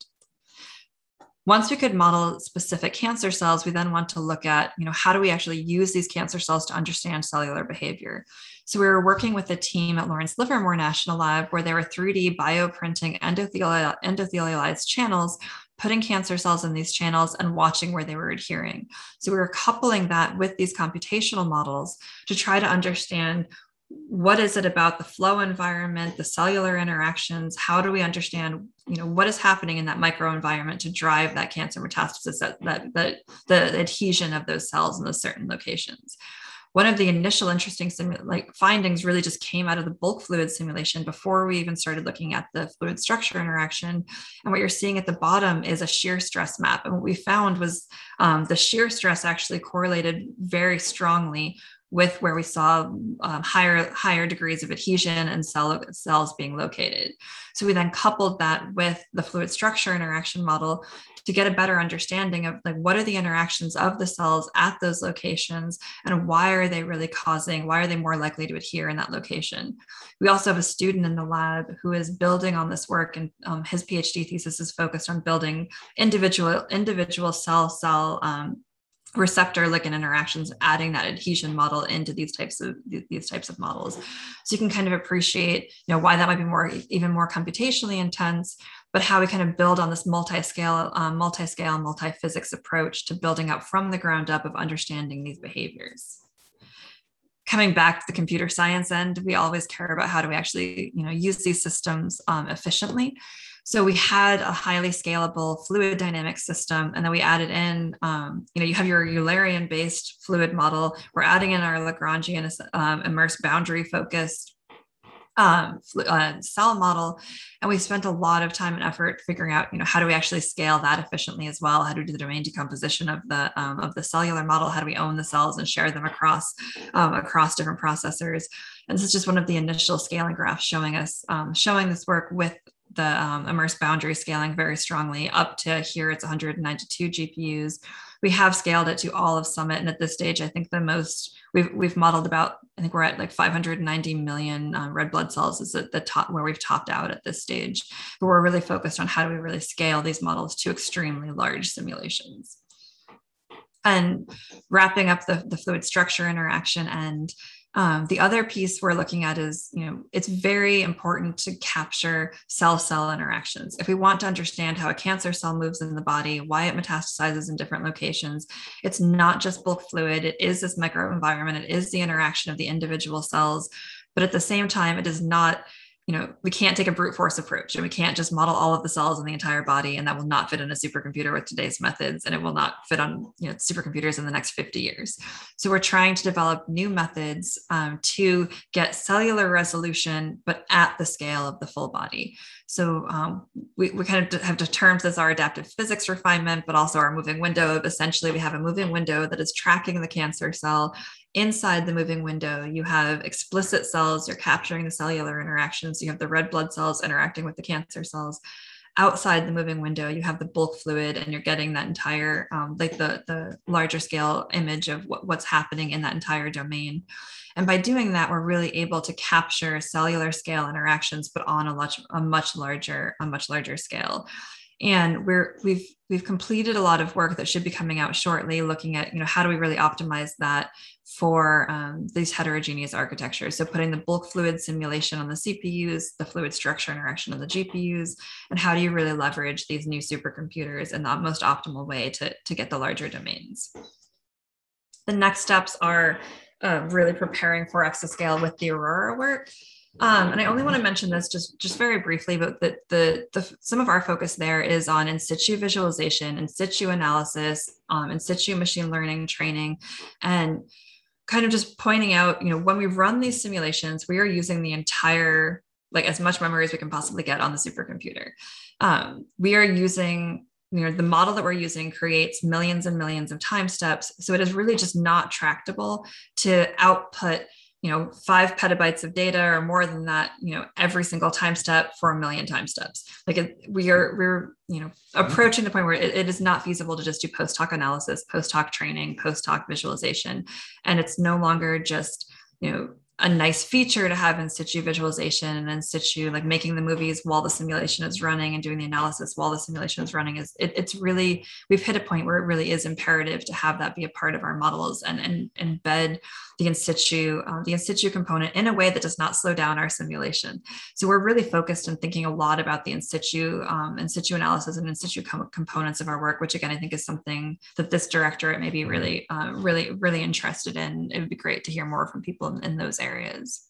Once we could model specific cancer cells, we then want to look at, how do we actually use these cancer cells to understand cellular behavior? So we were working with a team at Lawrence Livermore National Lab where they were 3D bioprinting endothelialized channels, putting cancer cells in these channels and watching where they were adhering. So we were coupling that with these computational models to try to understand what is it about the flow environment, the cellular interactions? How do we understand, what is happening in that microenvironment to drive that cancer metastasis, that the adhesion of those cells in those certain locations? One of the initial interesting findings really just came out of the bulk fluid simulation before we even started looking at the fluid structure interaction. And what you're seeing at the bottom is a shear stress map. And what we found was the shear stress actually correlated very strongly with where we saw higher degrees of adhesion and cells being located. So we then coupled that with the fluid structure interaction model to get a better understanding of what are the interactions of the cells at those locations and why are they more likely to adhere in that location. We also have a student in the lab who is building on this work, and his PhD thesis is focused on building individual cell receptor ligand interactions, adding that adhesion model into these types of models. So you can kind of appreciate, why that might be even more computationally intense, but how we kind of build on this multi-scale, multi-physics approach to building up from the ground up of understanding these behaviors. Coming back to the computer science end, we always care about how do we actually, use these systems efficiently. So we had a highly scalable fluid dynamics system, and then we added in, you have your Eulerian-based fluid model. We're adding in our Lagrangian immersed boundary-focused cell model, and we spent a lot of time and effort figuring out, how do we actually scale that efficiently as well? How do we do the domain decomposition of the cellular model? How do we own the cells and share them across different processors? And this is just one of the initial scaling graphs showing this work with the immersed boundary scaling very strongly up to here. It's 192 GPUs. We have scaled it to all of Summit, and at this stage, I think the most we've modeled about. I think we're at 590 million red blood cells is at the top where we've topped out at this stage. But we're really focused on how do we really scale these models to extremely large simulations. and wrapping up the fluid structure interaction. And the other piece we're looking at is, it's very important to capture cell-cell interactions. If we want to understand how a cancer cell moves in the body, why it metastasizes in different locations, it's not just bulk fluid, it is this microenvironment, it is the interaction of the individual cells. But at the same time, it is not, we can't take a brute force approach, and we can't just model all of the cells in the entire body, and that will not fit in a supercomputer with today's methods, and it will not fit on supercomputers in the next 50 years. So we're trying to develop new methods to get cellular resolution, but at the scale of the full body. So we kind of have termed this our adaptive physics refinement, but also our moving window. Essentially, we have a moving window that is tracking the cancer cell. Inside the moving window, you have explicit cells. You're capturing the cellular interactions. You have the red blood cells interacting with the cancer cells. Outside the moving window, you have the bulk fluid, and you're getting that entire, like the larger scale image of what's happening in that entire domain. And by doing that, we're really able to capture cellular scale interactions, but on a much larger scale. And we've completed a lot of work that should be coming out shortly, looking at, how do we really optimize that for these heterogeneous architectures. So putting the bulk fluid simulation on the CPUs, the fluid structure interaction on the GPUs, and how do you really leverage these new supercomputers in the most optimal way to get the larger domains. The next steps are really preparing for exascale with the Aurora work. And I only want to mention this just very briefly, but some of our focus there is on in situ visualization, in situ analysis, in situ machine learning training, and kind of just pointing out, when we run these simulations, we are using the entire, like as much memory as we can possibly get on the supercomputer. We are using, the model that we're using creates millions and millions of time steps. So it is really just not tractable to output 5 petabytes of data or more than that, every single time step for 1 million time steps. Like we're approaching the point where it is not feasible to just do post hoc analysis, post hoc training, post hoc visualization. And it's no longer just, a nice feature to have in situ visualization and in situ, like making the movies while the simulation is running and doing the analysis while the simulation is running. It's really, we've hit a point where it really is imperative to have that be a part of our models and embed the in situ component in a way that does not slow down our simulation. So we're really focused on thinking a lot about the in situ analysis and in situ components of our work, which again, I think is something that this directorate may be really interested in. It would be great to hear more from people in those areas.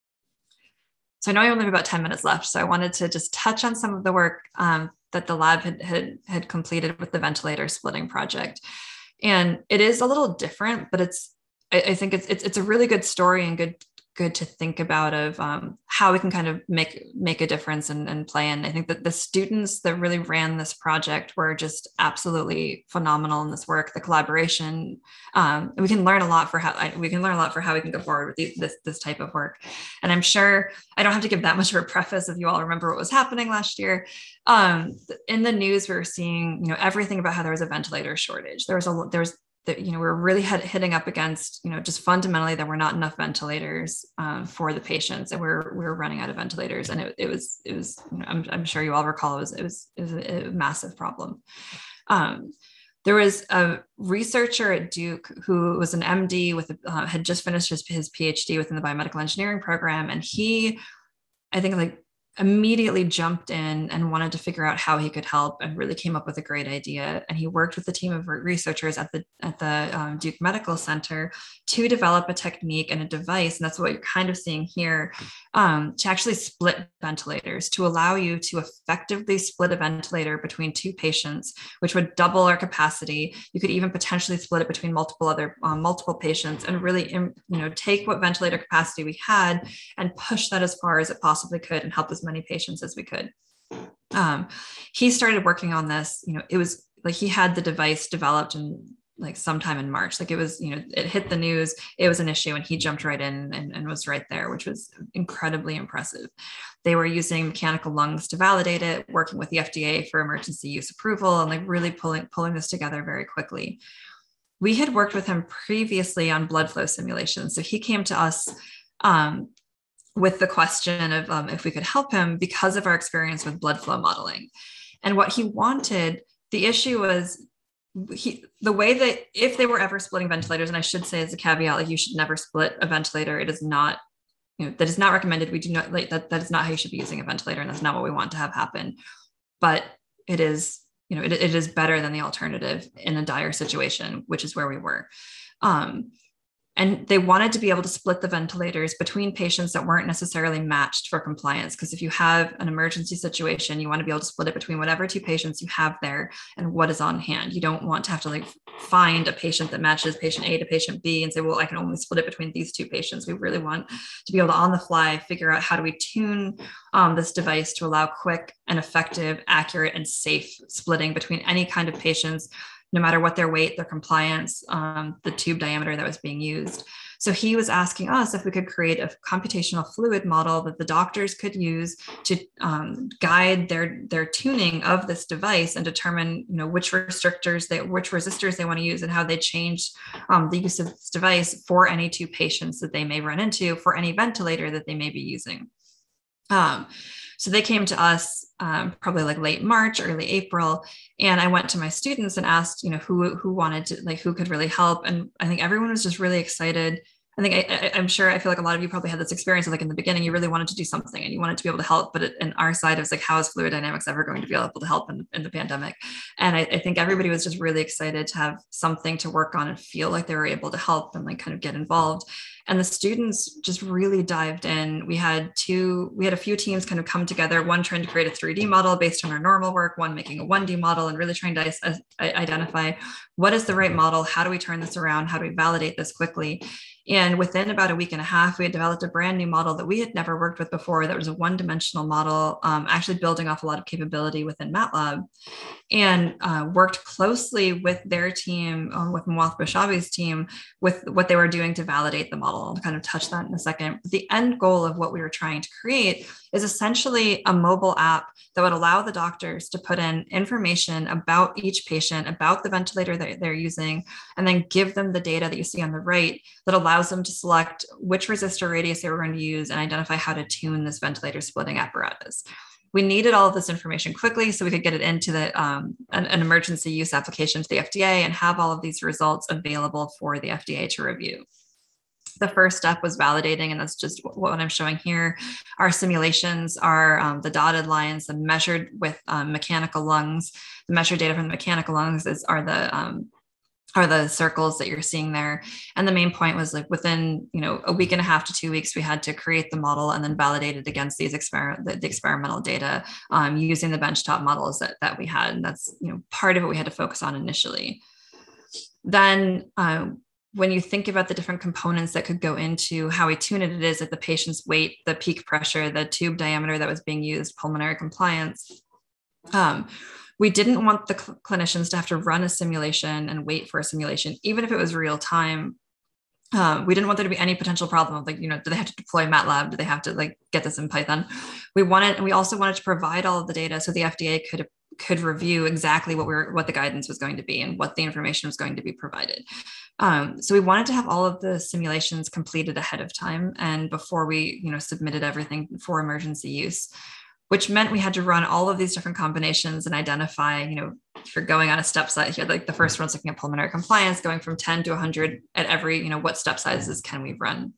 So I know I only have about 10 minutes left, so I wanted to just touch on some of the work that the lab had completed with the ventilator splitting project. And it is a little different, but I think it's a really good story and good to think about of how we can kind of make a difference and play. And I think that the students that really ran this project were just absolutely phenomenal in this work. The collaboration, we can learn a lot for how we can go forward with this type of work. And I'm sure I don't have to give that much of a preface if you all remember what was happening last year. In the news, we were seeing everything about how there was a ventilator shortage. There was that we're really hitting up against just fundamentally there were not enough ventilators for the patients, and we're running out of ventilators, and it was I'm sure you all recall it was a massive problem. There was a researcher at Duke who was an MD had just finished his PhD within the biomedical engineering program, and he, I think, immediately jumped in and wanted to figure out how he could help, and really came up with a great idea. And he worked with a team of researchers at the Duke Medical Center to develop a technique and a device, and that's what you're kind of seeing here, to actually split ventilators, to allow you to effectively split a ventilator between 2 patients, which would double our capacity. You could even potentially split it between multiple patients, and really take what ventilator capacity we had and push that as far as it possibly could and help as many patients as we could. He started working on this, it was like he had the device developed in sometime in March. It was, it hit the news, it was an issue, and he jumped right in and was right there, which was incredibly impressive. They were using mechanical lungs to validate it, working with the FDA for emergency use approval, and really pulling this together very quickly. We had worked with him previously on blood flow simulations. So he came to us with the question of if we could help him because of our experience with blood flow modeling. And what he wanted, the issue was the way that if they were ever splitting ventilators, and I should say as a caveat, like you should never split a ventilator. It is not, that is not recommended. We do not like that. That is not how you should be using a ventilator, and that's not what we want to have happen. But it is, it is better than the alternative in a dire situation, which is where we were. And they wanted to be able to split the ventilators between patients that weren't necessarily matched for compliance. Because if you have an emergency situation, you want to be able to split it between whatever two patients you have there and what is on hand. You don't want to have to like find a patient that matches patient A to patient B and say, well, I can only split it between these two patients. We really want to be able to on the fly figure out how do we tune this device to allow quick and effective, accurate, and safe splitting between any kind of patients, no matter what their weight, their compliance, the tube diameter that was being used. So he was asking us if we could create a computational fluid model that the doctors could use to guide their tuning of this device and determine, which resistors they want to use and how they change the use of this device for any two patients that they may run into, for any ventilator that they may be using. So they came to us probably like late March, early April, and I went to my students and asked, who wanted to, like, who could really help. And I think everyone was just really excited. I think I'm sure, I feel like a lot of you probably had this experience of like in the beginning, you really wanted to do something and you wanted to be able to help. But in our side, it was like, how is Fluid Dynamics ever going to be able to help in the pandemic? And I think everybody was just really excited to have something to work on and feel like they were able to help and like kind of get involved. And the students just really dived in. We had a few teams kind of come together, one trying to create a 3D model based on our normal work, one making a 1D model, and really trying to identify what is the right model, how do we turn this around, how do we validate this quickly. And within about a week and a half, we had developed a brand new model that we had never worked with before. That was a one-dimensional model, actually building off a lot of capability within MATLAB, and worked closely with their team, with Mwath Bashabi's team, with what they were doing to validate the model. I'll kind of touch that in a second. But the end goal of what we were trying to create is essentially a mobile app that would allow the doctors to put in information about each patient, about the ventilator that they're using, and then give them the data that you see on the right that allows them to select which resistor radius they were going to use and identify how to tune this ventilator splitting apparatus. We needed all of this information quickly so we could get it into an emergency use application to the FDA and have all of these results available for the FDA to review. The first step was validating, and that's just what I'm showing here. Our simulations are the dotted lines, the measured with mechanical lungs. The measured data from the mechanical lungs are the circles that you're seeing there. And the main point was like within, a week and a half to 2 weeks, we had to create the model and then validate it against these the experimental data using the benchtop models that we had. And that's, part of what we had to focus on initially. Then when you think about the different components that could go into how we tune it, it is like the patient's weight, the peak pressure, the tube diameter that was being used, pulmonary compliance. We didn't want the clinicians to have to run a simulation and wait for a simulation, even if it was real time. We didn't want there to be any potential problem of like, do they have to deploy MATLAB? Do they have to like get this in Python? We also wanted to provide all of the data so the FDA could review exactly what the guidance was going to be and what the information was going to be provided. So we wanted to have all of the simulations completed ahead of time and before we, submitted everything for emergency use, which meant we had to run all of these different combinations and identify, if you're going on a step size here, like the first one's looking at pulmonary compliance, going from 10 to 100 at every, what step sizes can we run?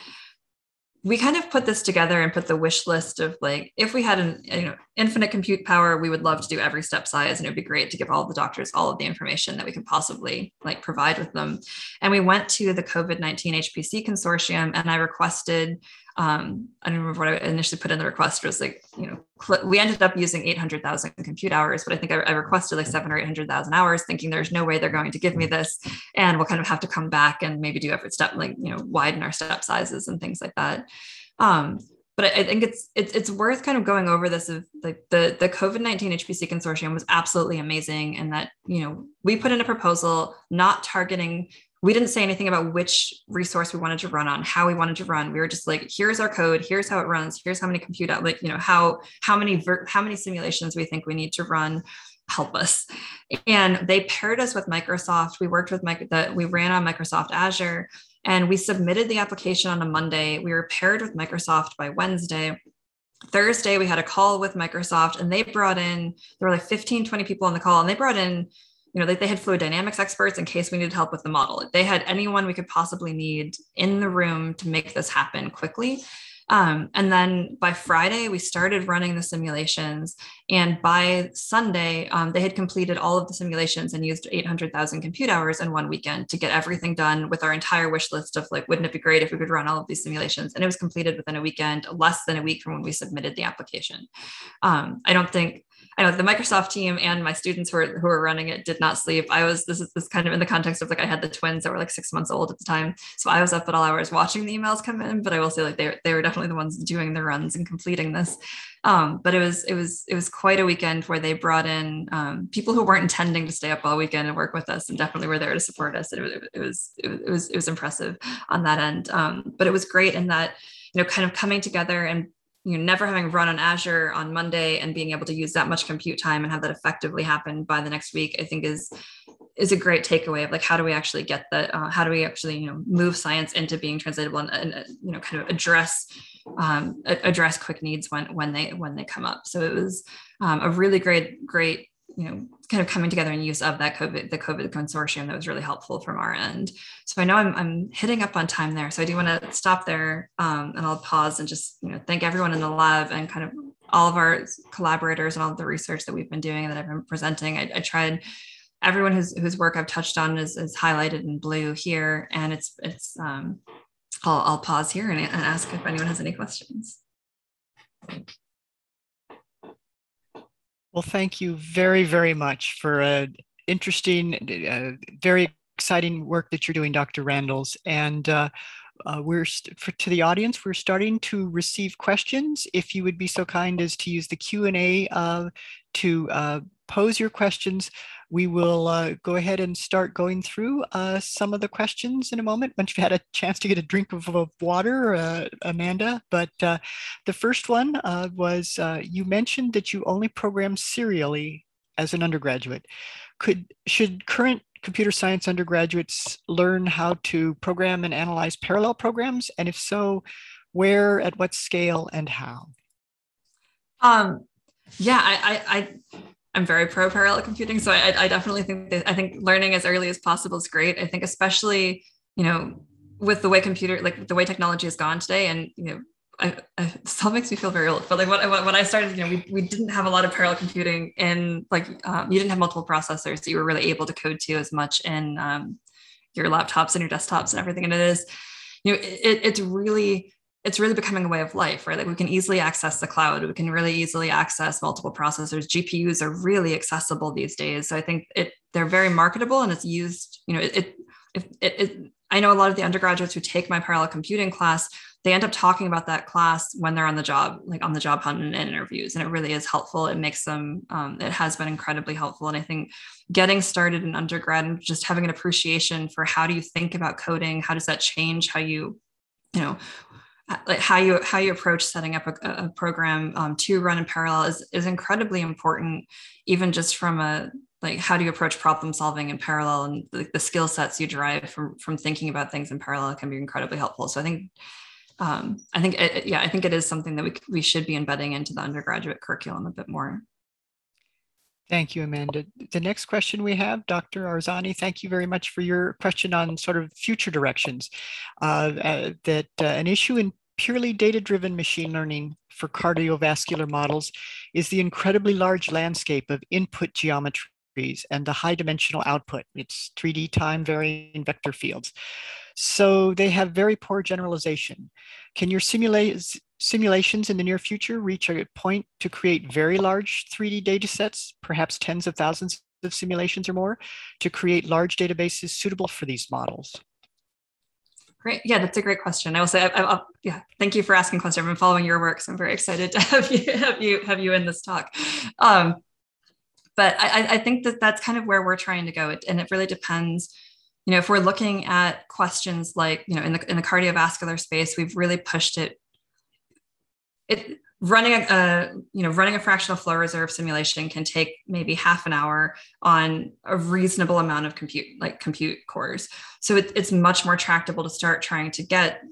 We kind of put this together and put the wish list of like, if we had an infinite compute power, we would love to do every step size, and it would be great to give all of the doctors all of the information that we could possibly like provide with them. And we went to the COVID-19 HPC consortium, and I requested, I don't remember what I initially put in the request. It was like, we ended up using 800,000 compute hours, but I think I requested like 700,000 or 800,000 hours, thinking there's no way they're going to give me this, and we'll kind of have to come back and maybe do every step, like widen our step sizes and things like that. But I think it's worth kind of going over this of like the COVID-19 HPC consortium was absolutely amazing, and that we put in a proposal not targeting. We didn't say anything about which resource we wanted to run on, how we wanted to run. We were just like, here's our code, here's how it runs, here's how many compute out, like, how many simulations we think we need to run, help us. And they paired us with Microsoft. We worked with we ran on Microsoft Azure, and we submitted the application on a Monday. We were paired with Microsoft by Wednesday. Thursday, we had a call with Microsoft, and they brought in, there were like 15, 20 people on the call, and they brought in they had fluid dynamics experts in case we needed help with the model. They had anyone we could possibly need in the room to make this happen quickly. And then by Friday, we started running the simulations. And by Sunday, they had completed all of the simulations and used 800,000 compute hours in one weekend to get everything done with our entire wish list of like, wouldn't it be great if we could run all of these simulations? And it was completed within a weekend, less than a week from when we submitted the application. I know the Microsoft team and my students who were running it did not sleep. This is kind of in the context of like, I had the twins that were like 6 months old at the time. So I was up at all hours watching the emails come in, but I will say like they were definitely the ones doing the runs and completing this. But it was quite a weekend where they brought in people who weren't intending to stay up all weekend and work with us, and definitely were there to support us. It was impressive on that end. But it was great in that, kind of coming together and never having run on Azure on Monday and being able to use that much compute time and have that effectively happen by the next week, I think is a great takeaway of like, how do we actually get that? How do we actually, move science into being translatable and kind of address quick needs when they come up. So it was a really great, kind of coming together and use of the COVID consortium that was really helpful from our end. So I know I'm hitting up on time there. So I do want to stop there and I'll pause and just, thank everyone in the lab and kind of all of our collaborators and all of the research that we've been doing and that I've been presenting. I tried everyone whose work I've touched on is highlighted in blue here. And I'll pause here and ask if anyone has any questions. Well, thank you very, very much for interesting, very exciting work that you're doing, Dr. Randles. And to the audience, we're starting to receive questions. If you would be so kind as to use the Q&A to pose your questions, we will go ahead and start going through some of the questions in a moment once you've had a chance to get a drink of water, Amanda. But the first one was, you mentioned that you only program serially as an undergraduate. Should current computer science undergraduates learn how to program and analyze parallel programs? And if so, where, at what scale, and how? Yeah, I'm very pro parallel computing. So I definitely think I think learning as early as possible is great. I think especially, with the way the way technology has gone today, and, it still makes me feel very old, but like when I started, we didn't have a lot of parallel computing in you didn't have multiple processors that you were really able to code to as much in your laptops and your desktops and everything. And it is, it's really becoming a way of life, right? Like we can easily access the cloud. We can really easily access multiple processors. GPUs are really accessible these days. So I think they're very marketable and it's used, I know a lot of the undergraduates who take my parallel computing class, they end up talking about that class when they're on the job, like on the job hunt and interviews. And it really is helpful. It makes them, it has been incredibly helpful. And I think getting started in undergrad and just having an appreciation for how do you think about coding? How does that change how like how you approach setting up a program to run in parallel is incredibly important, even just from how do you approach problem solving in parallel, and the skill sets you derive from thinking about things in parallel can be incredibly helpful. So I think it is something that we should be embedding into the undergraduate curriculum a bit more. Thank you, Amanda. The next question we have, Dr. Arzani, thank you very much for your question on sort of future directions. That an issue in purely data-driven machine learning for cardiovascular models is the incredibly large landscape of input geometries and the high dimensional output. It's 3D time varying vector fields. So they have very poor generalization. Can your simulations in the near future reach a point to create very large 3D data sets, perhaps tens of thousands of simulations or more, to create large databases suitable for these models? Great. Yeah, that's a great question. I will say, thank you for asking questions. I've been following your work, so I'm very excited to have you in this talk. But I think that's kind of where we're trying to go, and it really depends. If we're looking at questions like, in the cardiovascular space, we've really pushed it. Running a fractional flow reserve simulation can take maybe half an hour on a reasonable amount of compute cores. So it's much more tractable to start trying to get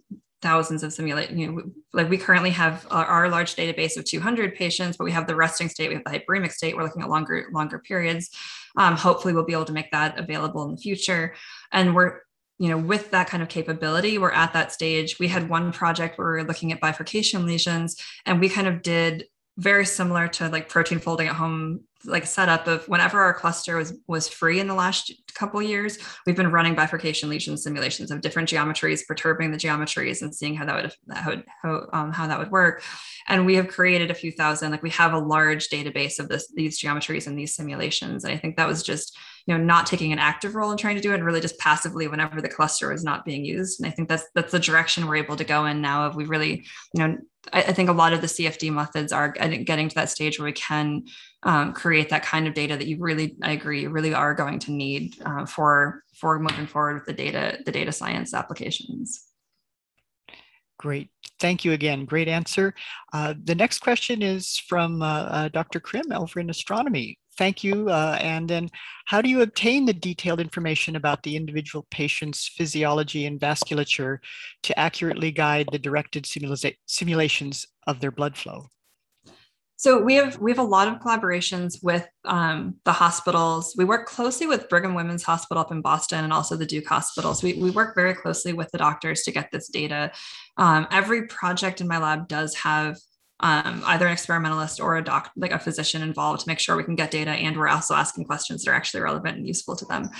thousands of like we currently have our large database of 200 patients, but we have the resting state, we have the hyperemic state. We're looking at longer periods. Hopefully we'll be able to make that available in the future. And we're, with that kind of capability, we're at that stage. We had one project where we were looking at bifurcation lesions, and we kind of did very similar to like protein folding at home, like setup of whenever our cluster was free in the last couple of years, we've been running bifurcation lesion simulations of different geometries, perturbing the geometries and seeing how that would work. And we have created a few thousand, like we have a large database of these geometries and these simulations. And I think that was just, not taking an active role in trying to do it, and really just passively whenever the cluster is not being used. And I think that's the direction we're able to go in now. If we really, I think a lot of the CFD methods are getting to that stage where we can create that kind of data that I agree, you really are going to need for moving forward with the data science applications. Great. Thank you again. Great answer. The next question is from Dr. Krim over in astronomy. Thank you. And then how do you obtain the detailed information about the individual patient's physiology and vasculature to accurately guide the directed simulations of their blood flow? So we have a lot of collaborations with the hospitals. We work closely with Brigham Women's Hospital up in Boston and also the Duke Hospital. So we work very closely with the doctors to get this data. Every project in my lab does have either an experimentalist or a physician involved to make sure we can get data, and we're also asking questions that are actually relevant and useful to them.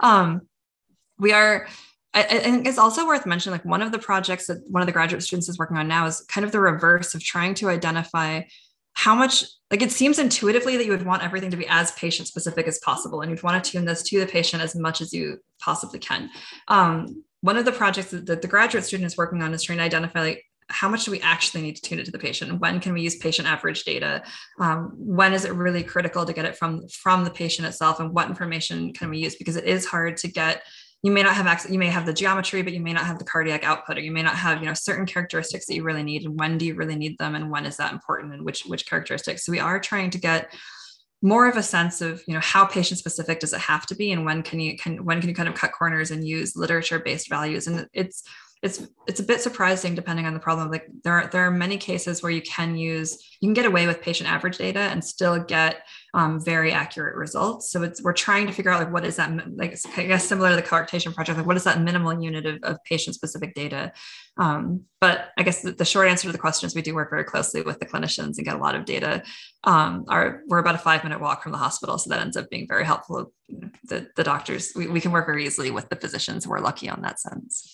I think it's also worth mentioning, like one of the projects that one of the graduate students is working on now is kind of the reverse of trying to identify how much, like it seems intuitively that you would want everything to be as patient specific as possible. And you'd want to tune this to the patient as much as you possibly can. One of the projects that the graduate student is working on is trying to identify like, how much do we actually need to tune it to the patient? When can we use patient average data? When is it really critical to get it from the patient itself? And what information can we use? Because it is hard to get. You may not have access, you may have the geometry, but you may not have the cardiac output, or you may not have, certain characteristics that you really need. And when do you really need them? And when is that important? And which characteristics? So we are trying to get more of a sense of, how patient specific does it have to be? And when can you kind of cut corners and use literature-based values? And it's a bit surprising depending on the problem. Like there are many cases where you can get away with patient average data and still get very accurate results. So we're trying to figure out like what is that, like I guess similar to the coarctation project, like what is that minimal unit of patient specific data? But I guess the short answer to the question is we do work very closely with the clinicians and get a lot of data. We're about a 5-minute walk from the hospital, so that ends up being very helpful. The doctors, we can work very easily with the physicians. We're lucky on that sense.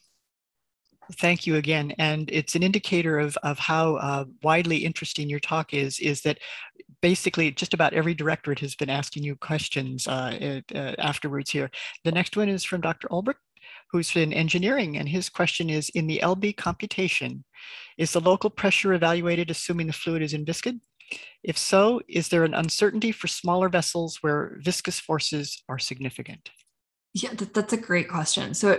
Thank you again. And it's an indicator of how widely interesting your talk is that basically just about every directorate has been asking you questions afterwards here. The next one is from Dr. Ulbrich, who's in engineering, and his question is, in the LB computation, is the local pressure evaluated assuming the fluid is inviscid? If so, is there an uncertainty for smaller vessels where viscous forces are significant? Yeah, that's a great question. So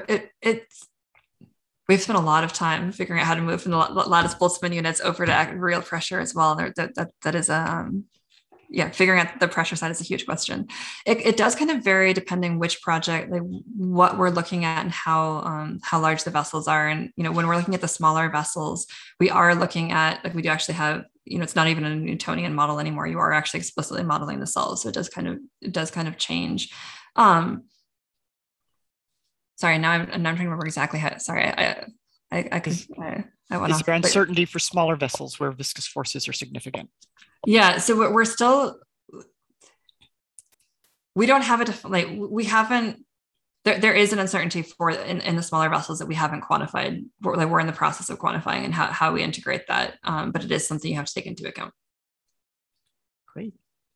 we've spent a lot of time figuring out how to move from the lattice Boltzmann units over to real pressure as well. And that is figuring out the pressure side is a huge question. It does kind of vary depending which project, like what we're looking at and how large the vessels are. And when we're looking at the smaller vessels, we are looking at, like we do actually have, it's not even a Newtonian model anymore. You are actually explicitly modeling the cells, so it does kind of change. Sorry, now I'm trying to remember exactly how. Sorry, I went Is off. there uncertainty for smaller vessels where viscous forces are significant? Yeah, so we're still. We don't have we haven't. There is an uncertainty for in the smaller vessels that we haven't quantified. We're in the process of quantifying and how we integrate that, but it is something you have to take into account. Great.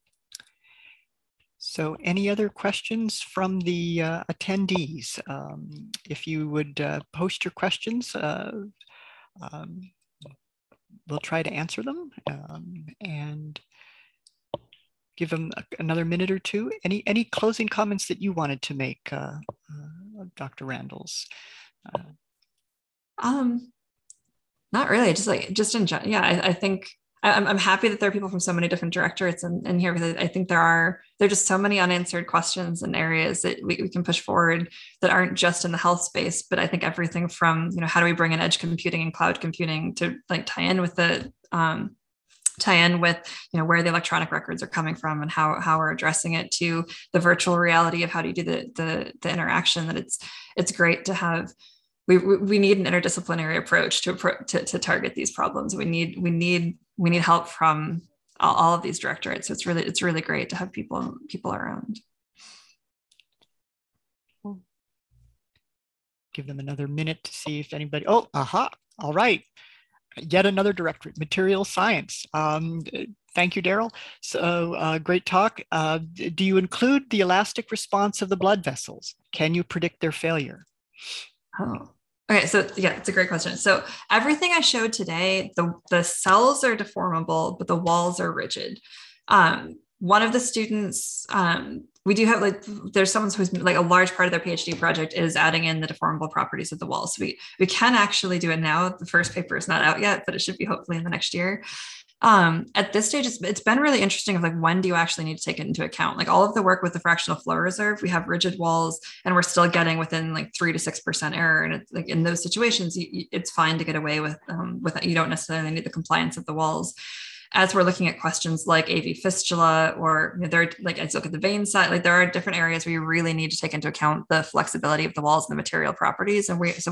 So any other questions from the attendees? If you would post your questions, we'll try to answer them and give them another minute or two. Any closing comments that you wanted to make, Dr. Randles? Not really, just in general. Yeah, I think I'm happy that there are people from so many different directorates in here, because I think there are just so many unanswered questions and areas that we can push forward that aren't just in the health space, but I think everything from, how do we bring in edge computing and cloud computing to like tie in with where the electronic records are coming from and how we're addressing it, to the virtual reality of how do you do the interaction. That it's great to have. We need an interdisciplinary approach to target these problems. We need help from all of these directorates. So it's really great to have people around. Give them another minute to see if anybody. Oh, aha! All right, yet another directorate, material science. Thank you, Daryl. So great talk. Do you include the elastic response of the blood vessels? Can you predict their failure? Oh. Okay, so yeah, it's a great question. So everything I showed today, the cells are deformable, but the walls are rigid. One of the students, we do have there's someone who's like a large part of their PhD project is adding in the deformable properties of the walls. So we can actually do it now. The first paper is not out yet, but it should be hopefully in the next year. At this stage, it's been really interesting of like, when do you actually need to take it into account? Like all of the work with the fractional flow reserve, we have rigid walls and we're still getting within like 3 to 6% error. And it's like in those situations, it's fine to get away with you don't necessarily need the compliance of the walls. As we're looking at questions like AV fistula, or there, like as you look at the vein side, like there are different areas where you really need to take into account the flexibility of the walls and the material properties. And we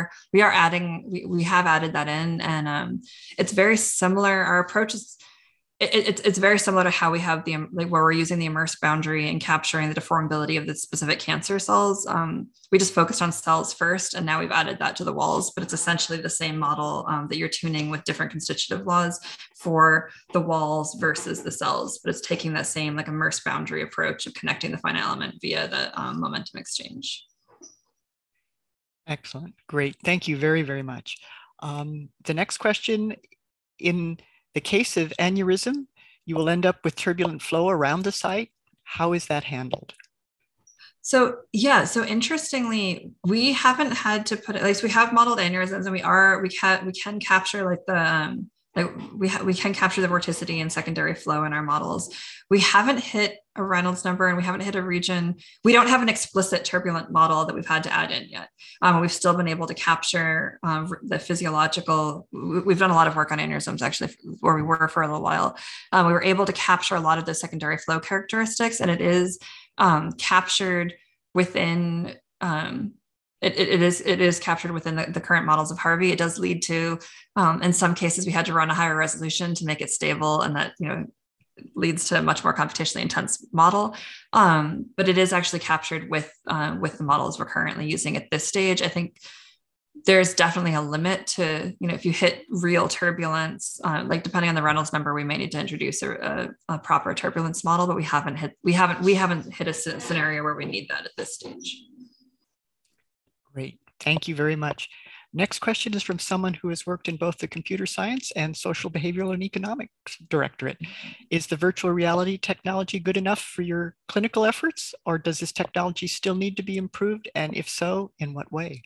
have added that in, and it's very similar. Our approach is it's very similar to how we have where we're using the immerse boundary and capturing the deformability of the specific cancer cells. We just focused on cells first, and now we've added that to the walls, but it's essentially the same model that you're tuning with different constitutive laws for the walls versus the cells, but it's taking that same like immerse boundary approach of connecting the finite element via the momentum exchange. Excellent. Great. Thank you very, very much. The next question: in the case of aneurysm, you will end up with turbulent flow around the site. How is that handled? So interestingly, we haven't had to put it, like, so we have modeled aneurysms, and we can capture like the we can capture the vorticity and secondary flow in our models. We haven't hit a Reynolds number, and we haven't hit a region. We don't have an explicit turbulent model that we've had to add in yet. We've still been able to capture the physiological. We've done a lot of work on aneurysms, actually, where we were for a little while. We were able to capture a lot of the secondary flow characteristics, and it is captured within. It is captured within the current models of Harvey. It does lead to, in some cases, we had to run a higher resolution to make it stable, and that leads to a much more computationally intense model. But it is actually captured with the models we're currently using at this stage. I think there's definitely a limit to, if you hit real turbulence, like depending on the Reynolds number, we may need to introduce a proper turbulence model, but we haven't hit a scenario where we need that at this stage. Great. Thank you very much. Next question is from someone who has worked in both the computer science and social behavioral and economics directorate. Is the virtual reality technology good enough for your clinical efforts, or does this technology still need to be improved? And if so, in what way?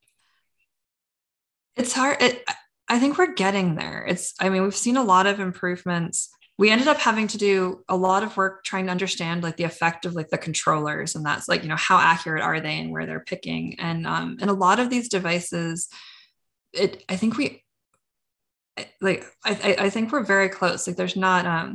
It's hard. I think we're getting there. We've seen a lot of improvements. We ended up having to do a lot of work trying to understand like the effect of like the controllers, and that's like, how accurate are they and where they're picking. And a lot of these devices, I think we're very close. Like there's not,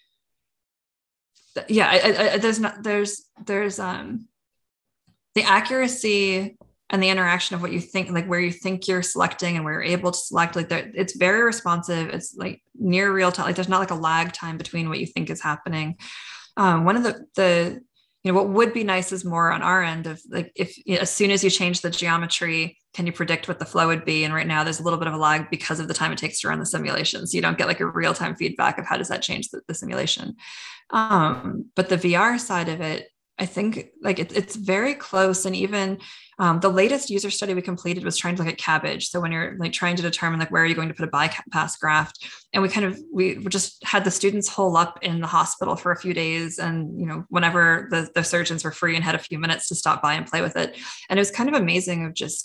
there's the accuracy and the interaction of what you think, like where you think you're selecting and where you're able to select, like it's very responsive. It's like near real time. Like there's not like a lag time between what you think is happening. One of the what would be nice is more on our end of like, if as soon as you change the geometry, can you predict what the flow would be? And right now there's a little bit of a lag because of the time it takes to run the simulation. So you don't get like a real-time feedback of how does that change the simulation. But the VR side of it, I think like it's very close. And even the latest user study we completed was trying to look at cabbage. So when you're like trying to determine like where are you going to put a bypass graft, and we just had the students hole up in the hospital for a few days, and whenever the surgeons were free and had a few minutes to stop by and play with it. And it was kind of amazing of just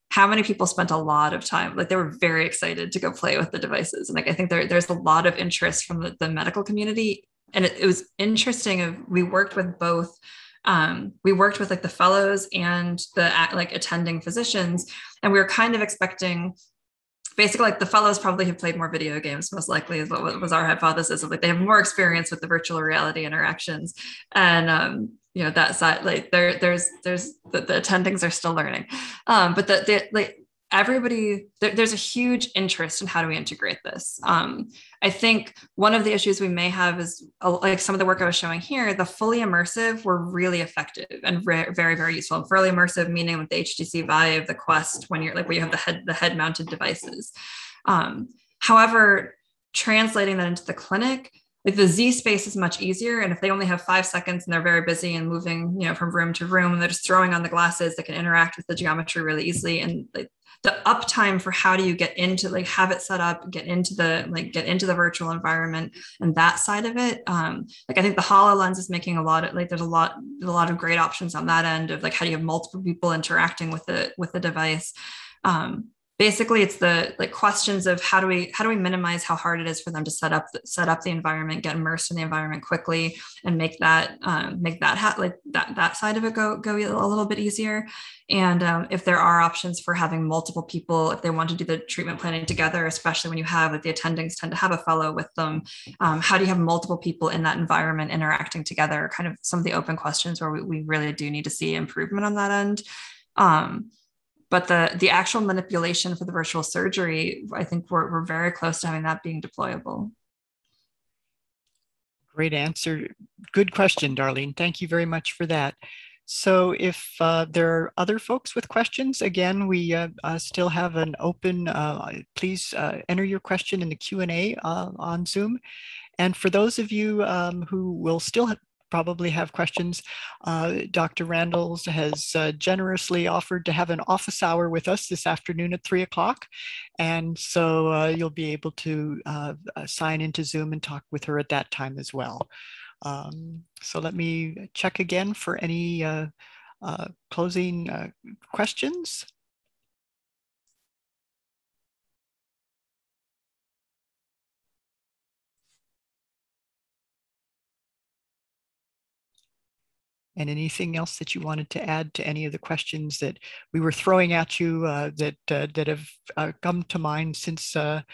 how many people spent a lot of time, like they were very excited to go play with the devices. And like I think there's a lot of interest from the medical community. And it was interesting. We worked with both. We worked with like the fellows and the like attending physicians, and we were kind of expecting basically like the fellows probably have played more video games, most likely is what was our hypothesis of like they have more experience with the virtual reality interactions. And that side, like there's the attendings are still learning. But the like everybody there's a huge interest in how do we integrate this. I think one of the issues we may have is like some of the work I was showing here, the fully immersive were really effective and very, very useful. And fully immersive meaning with the HTC Vive, the Quest, when you're like where you have the head mounted devices. However, translating that into the clinic, like the Z space is much easier. And if they only have 5 seconds and they're very busy and moving, from room to room, and they're just throwing on the glasses, they can interact with the geometry really easily. And like the uptime for how do you get into like have it set up, get into the virtual environment and that side of it. Like I think the HoloLens is making a lot of like there's a lot of great options on that end of like how do you have multiple people interacting with the device. Basically it's the like questions of how do we minimize how hard it is for them to set up the environment, get immersed in the environment quickly, and make that that side of it go a little bit easier. And if there are options for having multiple people, if they want to do the treatment planning together, especially when you have like the attendings tend to have a fellow with them, how do you have multiple people in that environment interacting together? Kind of some of the open questions where we really do need to see improvement on that end. But the actual manipulation for the virtual surgery, I think we're very close to having that being deployable. Great answer. Good question, Darlene. Thank you very much for that. So if there are other folks with questions, again, we still have an open, please enter your question in the Q&A on Zoom. And for those of you who will still probably have questions, Dr. Randles has generously offered to have an office hour with us this afternoon at 3 o'clock. And so you'll be able to sign into Zoom and talk with her at that time as well. So let me check again for any closing questions. And anything else that you wanted to add to any of the questions that we were throwing at you that have come to mind since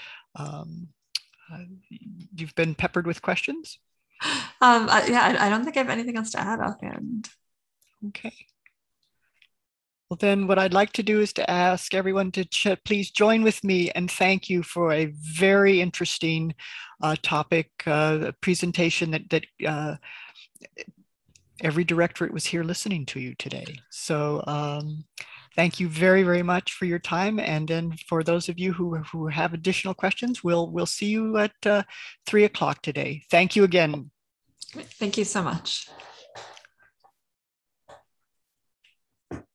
you've been peppered with questions? Yeah, I don't think I have anything else to add offhand. Okay. Well, then what I'd like to do is to ask everyone to please join with me and thank you for a very interesting topic presentation that every directorate was here listening to you today. So thank you very, very much for your time. And then for those of you who have additional questions, we'll see you at 3 o'clock today. Thank you again. Thank you so much.